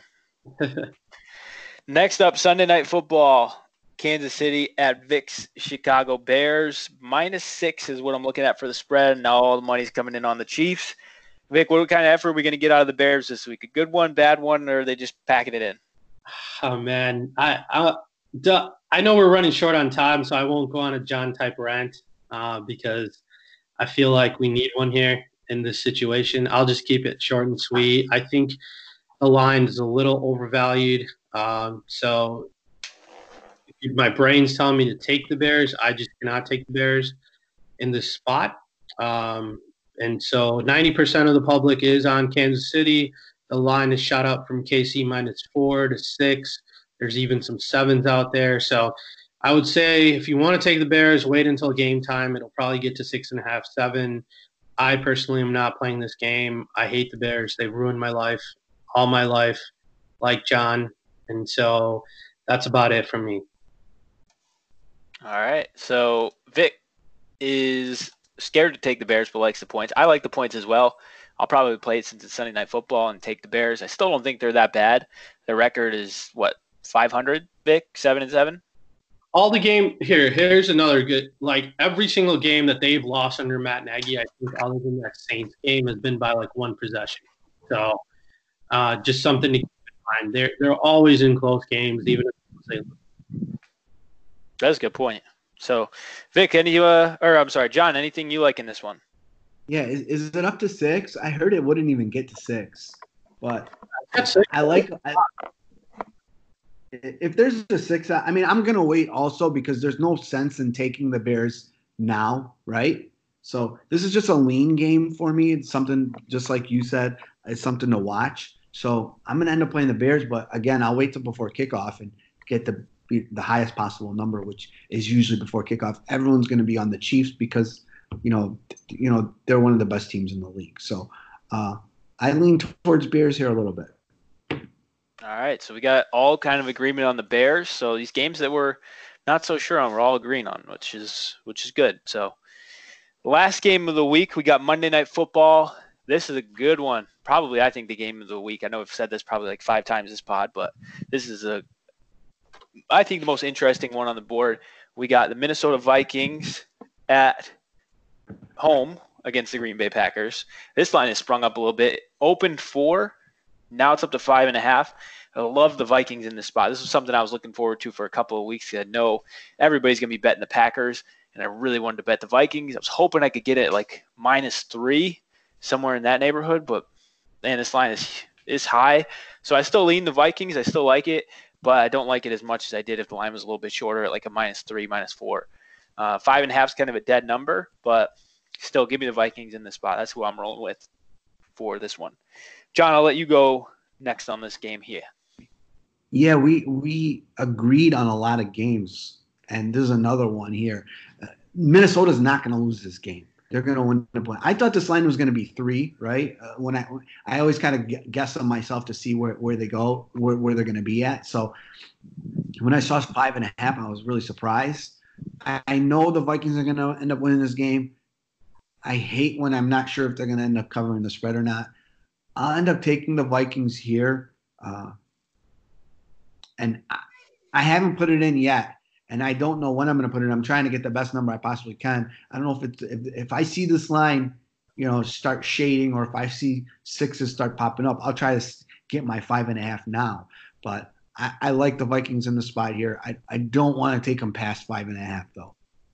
Next up, Sunday Night Football, Kansas City at Vic's Chicago Bears. Minus six is what I'm looking at for the spread. Now all the money's coming in on the Chiefs. Vic, what kind of effort are we going to get out of the Bears this week? A good one, bad one, or are they just packing it in? Oh, man. I I, duh, I know we're running short on time, so I won't go on a John-type rant uh, because I feel like we need one here in this situation. I'll just keep it short and sweet. I think the line is a little overvalued. Um, so if my brain's telling me to take the Bears, I just cannot take the Bears in this spot. Um, and so ninety percent of the public is on Kansas City. The line is shot up from K C minus four to six. There's even some sevens out there. So I would say if you want to take the Bears, wait until game time. It'll probably get to six and a half, seven. I personally am not playing this game. I hate the Bears. They've ruined my life, all my life, like John. And so that's about it from me. All right. So Vic is scared to take the Bears, but likes the points. I like the points as well. I'll probably play it since it's Sunday Night Football and take the Bears. I still don't think they're that bad. Their record is, what, five hundred, Vic? seven and seven? All the game here. Here's another good. Like every single game that they've lost under Matt Nagy, I think, other than that Saints game, has been by like one possession. So, uh, just something to keep in mind. They're they're always in close games, even if they lose. That's a good point. So, Vic, any uh, or I'm sorry, John, anything you like in this one? Yeah, is, is it up to six? I heard it wouldn't even get to six, but That's it. I like. I, if there's a six, I mean, I'm gonna wait also because there's no sense in taking the Bears now, right? So this is just a lean game for me. It's something just like you said, it's something to watch. So I'm gonna end up playing the Bears, but again, I'll wait till before kickoff and get the the highest possible number, which is usually before kickoff. Everyone's gonna be on the Chiefs because you know, you know they're one of the best teams in the league. So uh, I lean towards Bears here a little bit. All right, so we got all kind of agreement on the Bears. So these games that we're not so sure on, we're all agreeing on, which is which is good. So last game of the week, we got Monday Night Football. This is a good one. Probably, I think, the game of the week. I know I've said this probably like five times this pod, but this is a, I think, the most interesting one on the board. We got the Minnesota Vikings at home against the Green Bay Packers. This line has sprung up a little bit. Opened four. Now it's up to five and a half. I love the Vikings in this spot. This was something I was looking forward to for a couple of weeks. I know everybody's going to be betting the Packers, and I really wanted to bet the Vikings. I was hoping I could get it at like minus three, somewhere in that neighborhood, but man, this line is is high. So I still lean the Vikings. I still like it, but I don't like it as much as I did if the line was a little bit shorter at like a minus three, minus four. Uh, five and a half is kind of a dead number, but still give me the Vikings in this spot. That's who I'm rolling with for this one. John, I'll let you go next on this game here. Yeah, we we agreed on a lot of games, and there's another one here. Uh, Minnesota's not going to lose this game. They're going to win the point. I thought this line was going to be three, right? Uh, when I I always kind of guess on myself to see where, where they go, where, where they're going to be at. So when I saw five and a half, I was really surprised. I, I know the Vikings are going to end up winning this game. I hate when I'm not sure if they're going to end up covering the spread or not. I'll end up taking the Vikings here. Uh, and I, I haven't put it in yet. And I don't know when I'm going to put it in. I'm trying to get the best number I possibly can. I don't know if it's if, if I see this line, you know, start shading, or if I see sixes start popping up, I'll try to get my five and a half now. But I, I like the Vikings in the spot here. I, I don't want to take them past five and a half, though.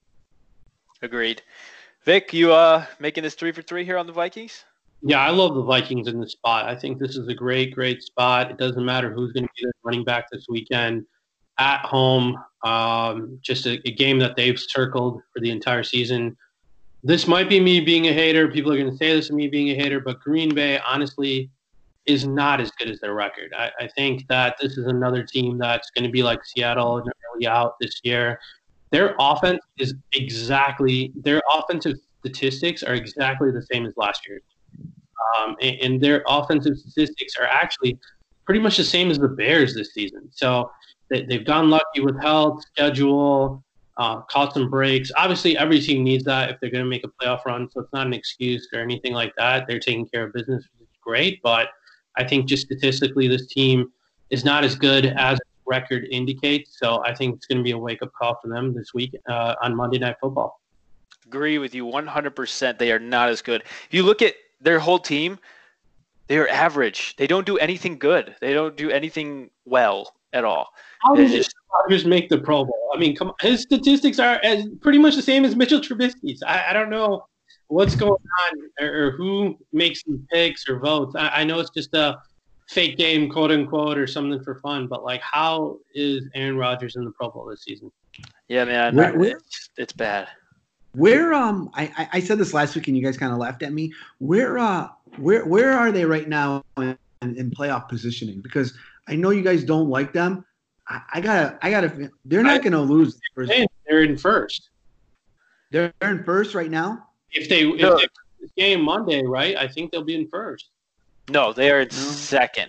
Agreed. Vic, you uh making this three for three here on the Vikings? Yeah, I love the Vikings in this spot. I think this is a great, great spot. It doesn't matter who's going to be the running back this weekend. At home, um, just a, a game that they've circled for the entire season. This might be me being a hater. People are going to say this is me being a hater, but Green Bay, honestly, is not as good as their record. I, I think that this is another team that's going to be like Seattle and early out this year. Their offense is exactly – their offensive statistics are exactly the same as last year's. Um, and, and their offensive statistics are actually pretty much the same as the Bears this season. So they, they've gotten lucky with health, schedule, uh, caught some breaks. Obviously, every team needs that if they're going to make a playoff run, so it's not an excuse or anything like that. They're taking care of business, which is great. But I think just statistically, this team is not as good as record indicates. So I think it's going to be a wake-up call for them this week uh, on Monday Night Football. Agree with you one hundred percent. They are not as good. If you look at their whole team, they are average. They don't do anything good. They don't do anything well at all. How did just Rodgers make the Pro Bowl? I mean, come on. His statistics are as pretty much the same as Mitchell Trubisky's. I, I don't know what's going on or, or who makes these picks or votes. I, I know it's just a fake game, quote unquote, or something for fun. But like, how is Aaron Rodgers in the Pro Bowl this season? Yeah, man, Where, where, it's, it's bad. Where um I, I said this last week and you guys kind of laughed at me. Where uh where where are they right now in, in playoff positioning? Because I know you guys don't like them. I, I gotta I gotta they're not gonna lose. They're in first. They're in first right now. If they if no. they this game Monday, right? I think they'll be in first. No, they are in No. second.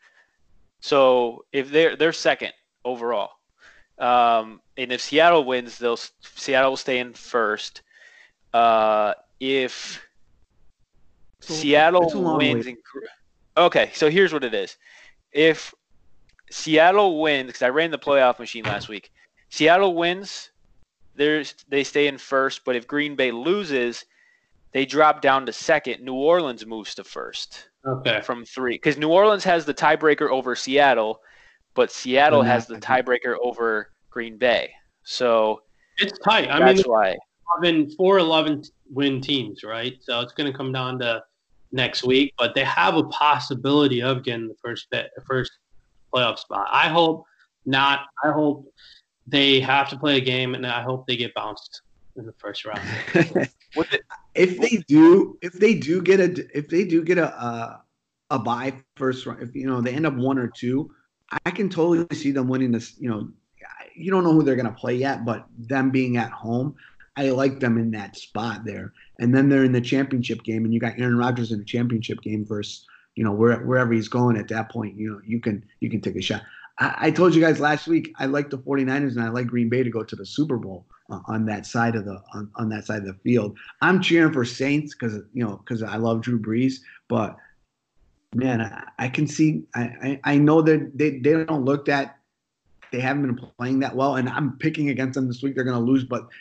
So if they're they're second overall. Um, and if Seattle wins, they'll Seattle will stay in first. uh, if It's a- Seattle it's a long wins, way. in, okay, so here's what it is. If Seattle wins, because I ran the playoff machine last week, Seattle wins, there's they stay in first. But if Green Bay loses, they drop down to second. New Orleans moves to first Okay. from three, because New Orleans has the tiebreaker over Seattle, but Seattle But has not- the tiebreaker over Green Bay. So It's tight. I that's mean, why. eleven, four eleven win teams, right? So it's going to come down to next week, but they have a possibility of getting the first bit, first playoff spot. I hope not. I hope they have to play a game, and I hope they get bounced in the first round. What the, if they do, if they do get a, if they do get a, a, a bye first round, if you know they end up one or two, I can totally see them winning this. You know, you don't know who they're going to play yet, but them being at home, I like them in that spot there. And then they're in the championship game, and you got Aaron Rodgers in the championship game versus, you know, where, wherever he's going at that point, you know, you can you can take a shot. I, I told you guys last week I like the 49ers and I like Green Bay to go to the Super Bowl uh, on that side of the on, on that side of the field. I'm cheering for Saints because you know because I love Drew Brees, but man, I, I can see I, I, I know that they, they don't look that they haven't been playing that well, and I'm picking against them this week. They're going to lose, but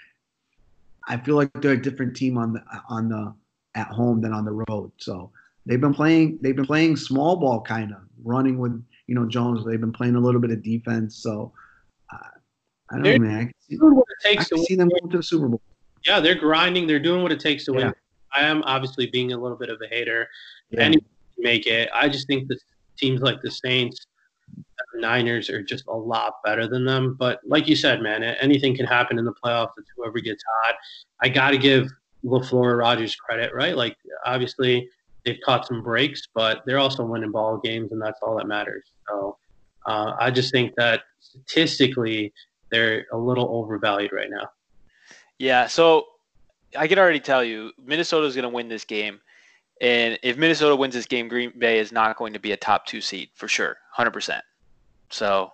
I feel like they're a different team on the on the at home than on the road. So they've been playing they've been playing small ball, kind of running with you know Jones. They've been playing a little bit of defense. So uh, I don't They're know, man. I can see, Doing what it I takes can to see them going to the Super Bowl. Yeah, they're grinding. They're doing what it takes to Yeah. win. I am obviously being a little bit of a hater. Yeah. Anyone can make it. I just think that teams like the Saints, the Niners are just a lot better than them. But like you said, man, anything can happen in the playoffs. It's whoever gets hot. I got to give LaFleur Rodgers credit, right? Like, obviously, they've caught some breaks, but they're also winning ball games, and that's all that matters. So uh, I just think that statistically, they're a little overvalued right now. Yeah, so I can already tell you Minnesota is going to win this game. And if Minnesota wins this game, Green Bay is not going to be a top two seed for sure, one hundred percent. So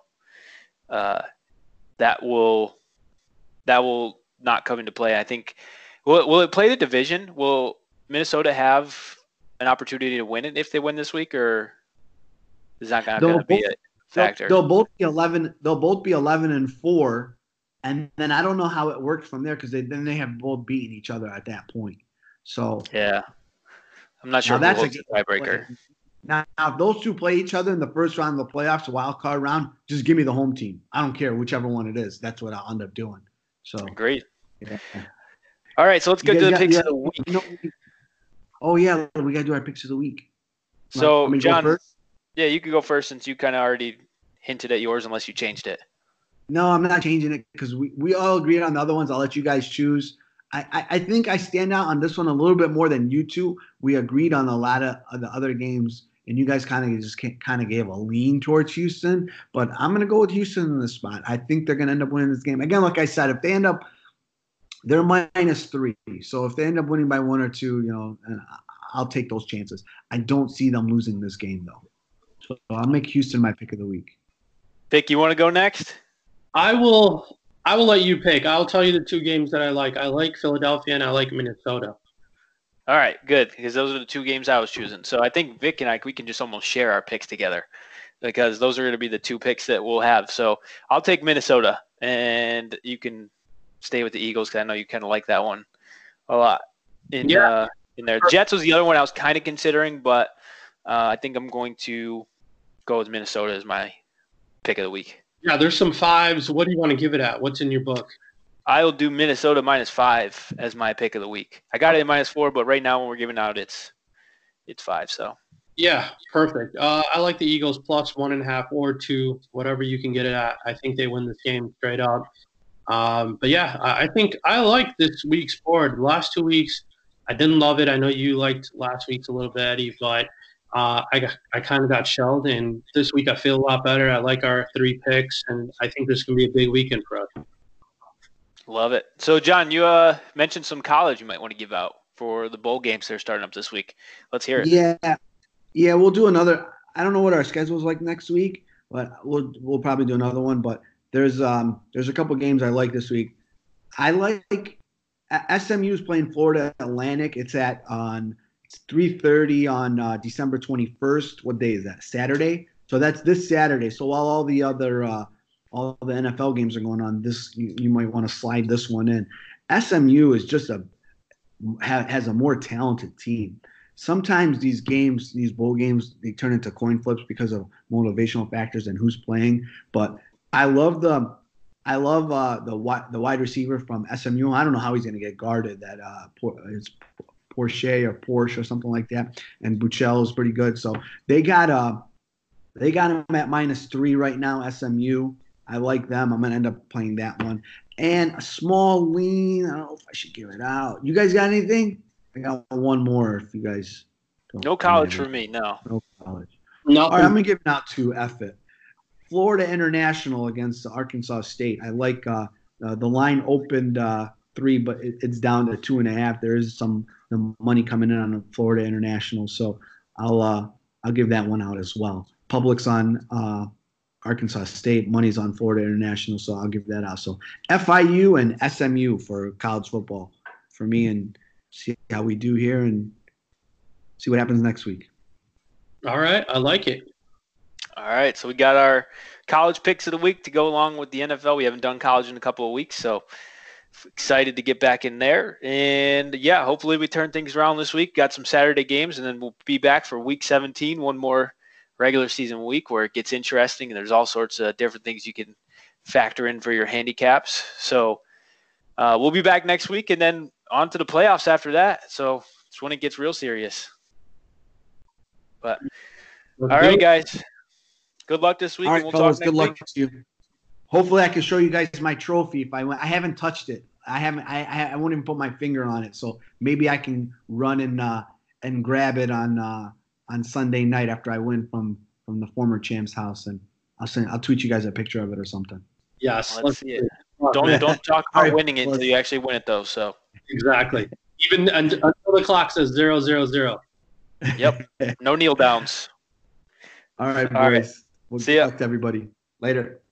uh, that will that will not come into play. I think will it, will it play the division? Will Minnesota have an opportunity to win it if they win this week, or is that not going to be a factor? They'll, they'll both be eleven. They'll both be eleven and four, and then I don't know how it works from there because they then they have both beaten each other at that point. So yeah, I'm not sure now if that's that's a a tiebreaker. Now, if those two play each other in the first round of the playoffs, the wild card round, just give me the home team. I don't care whichever one it is. That's what I'll end up doing. So Great. yeah. All right, so let's go You to the guys got- picks yeah, of the week. you know, oh yeah, we gotta do our picks of the week. So Let me go John, first? yeah, you could go first since you kind of already hinted at yours, unless you changed it. No, I'm not changing it because we, we all agreed on the other ones. I'll let you guys choose. I, I, I think I stand out on this one a little bit more than you two. We agreed on a lot of, of the other games, and you guys kind of just kind of gave a lean towards Houston. But I'm going to go with Houston in this spot. I think they're going to end up winning this game. Again, like I said, if they end up – they're minus three. So if they end up winning by one or two, you know, I'll take those chances. I don't see them losing this game, though. So I'll make Houston my pick of the week. Vic, you want to go next? I will I will let you pick. I'll tell you the two games that I like. I like Philadelphia and I like Minnesota. All right, good, because those are the two games I was choosing. So I think Vic and I, we can just almost share our picks together because those are going to be the two picks that we'll have. So I'll take Minnesota, and you can stay with the Eagles because I know you kind of like that one a lot. In, Yeah. uh, in there. Jets was the other one I was kind of considering, but uh, I think I'm going to go with Minnesota as my pick of the week. Yeah, there's some fives. What do you want to give it at? What's in your book? I will do Minnesota minus five as my pick of the week. I got it at minus four, but right now when we're giving out, it's it's five. So Yeah, perfect. Uh, I like the Eagles plus one and a half or two, whatever you can get it at. I think they win this game straight up. Um, but yeah, I, I think I like this week's board. The last two weeks, I didn't love it. I know you liked last week's a little bit, Eddie, but uh, I got, I kind of got shelled. And this week I feel a lot better. I like our three picks, and I think this can be a big weekend for us. love it. So John, you uh, mentioned some college you might want to give out for the bowl games that are starting up this week. Let's hear it. Yeah, yeah, we'll do another. I don't know what our schedule is like next week, but we'll we'll probably do another one. But there's um there's a couple games I like this week. I like S M U is playing Florida Atlantic. It's at on it's three thirty on uh, December twenty-first. What day is that? Saturday. So that's this Saturday. So while all the other uh, all the N F L games are going on, this you, you might want to slide this one in. S M U is just a ha, has a more talented team. Sometimes these games, these bowl games, they turn into coin flips because of motivational factors and who's playing. But I love the I love uh, the the wide receiver from S M U. I don't know how he's going to get guarded. That uh, it's Porsche or Porsche or something like that. And Buchel is pretty good. So they got uh, they got him at minus three right now. S M U. I like them. I'm going to end up playing that one. And a small lean. I don't know if I should give it out. You guys got anything? I got one more. If you guys don't no college for me. No. No college. No. All right, I'm going to give it out to F it. Florida International against Arkansas State. I like uh, uh, the line opened uh, three, but it, it's down to two and a half. There is some the money coming in on the Florida International, so I'll uh, I'll give that one out as well. Public's on uh, Arkansas State, money's on Florida International, so I'll give that out. So F I U and S M U for college football for me, and see how we do here and see what happens next week. All right, I like it. All right, so we got our college picks of the week to go along with the N F L. We haven't done college in a couple of weeks, so excited to get back in there. And, yeah, hopefully we turn things around this week. Got some Saturday games, and then we'll be back for week seventeen, one more regular season week where it gets interesting, and there's all sorts of different things you can factor in for your handicaps. So uh, we'll be back next week, and then on to the playoffs after that. So it's when it gets real serious. But all right, guys. Good luck this week. All right, and we'll fellas, talk next good luck week. to you. Hopefully, I can show you guys my trophy. If I went, I haven't touched it. I haven't. I I, I won't even put my finger on it. So maybe I can run and uh, and grab it on uh, on Sunday night after I win from from the former champ's house, and I'll send. I'll tweet you guys a picture of it or something. Yes, Let's see it. Don't don't talk about right, winning it until you actually win it, though. So exactly. Even until the clock says zero zero zero. Yep. No kneel downs. All right, boys. All right. We'll See ya. talk to everybody later.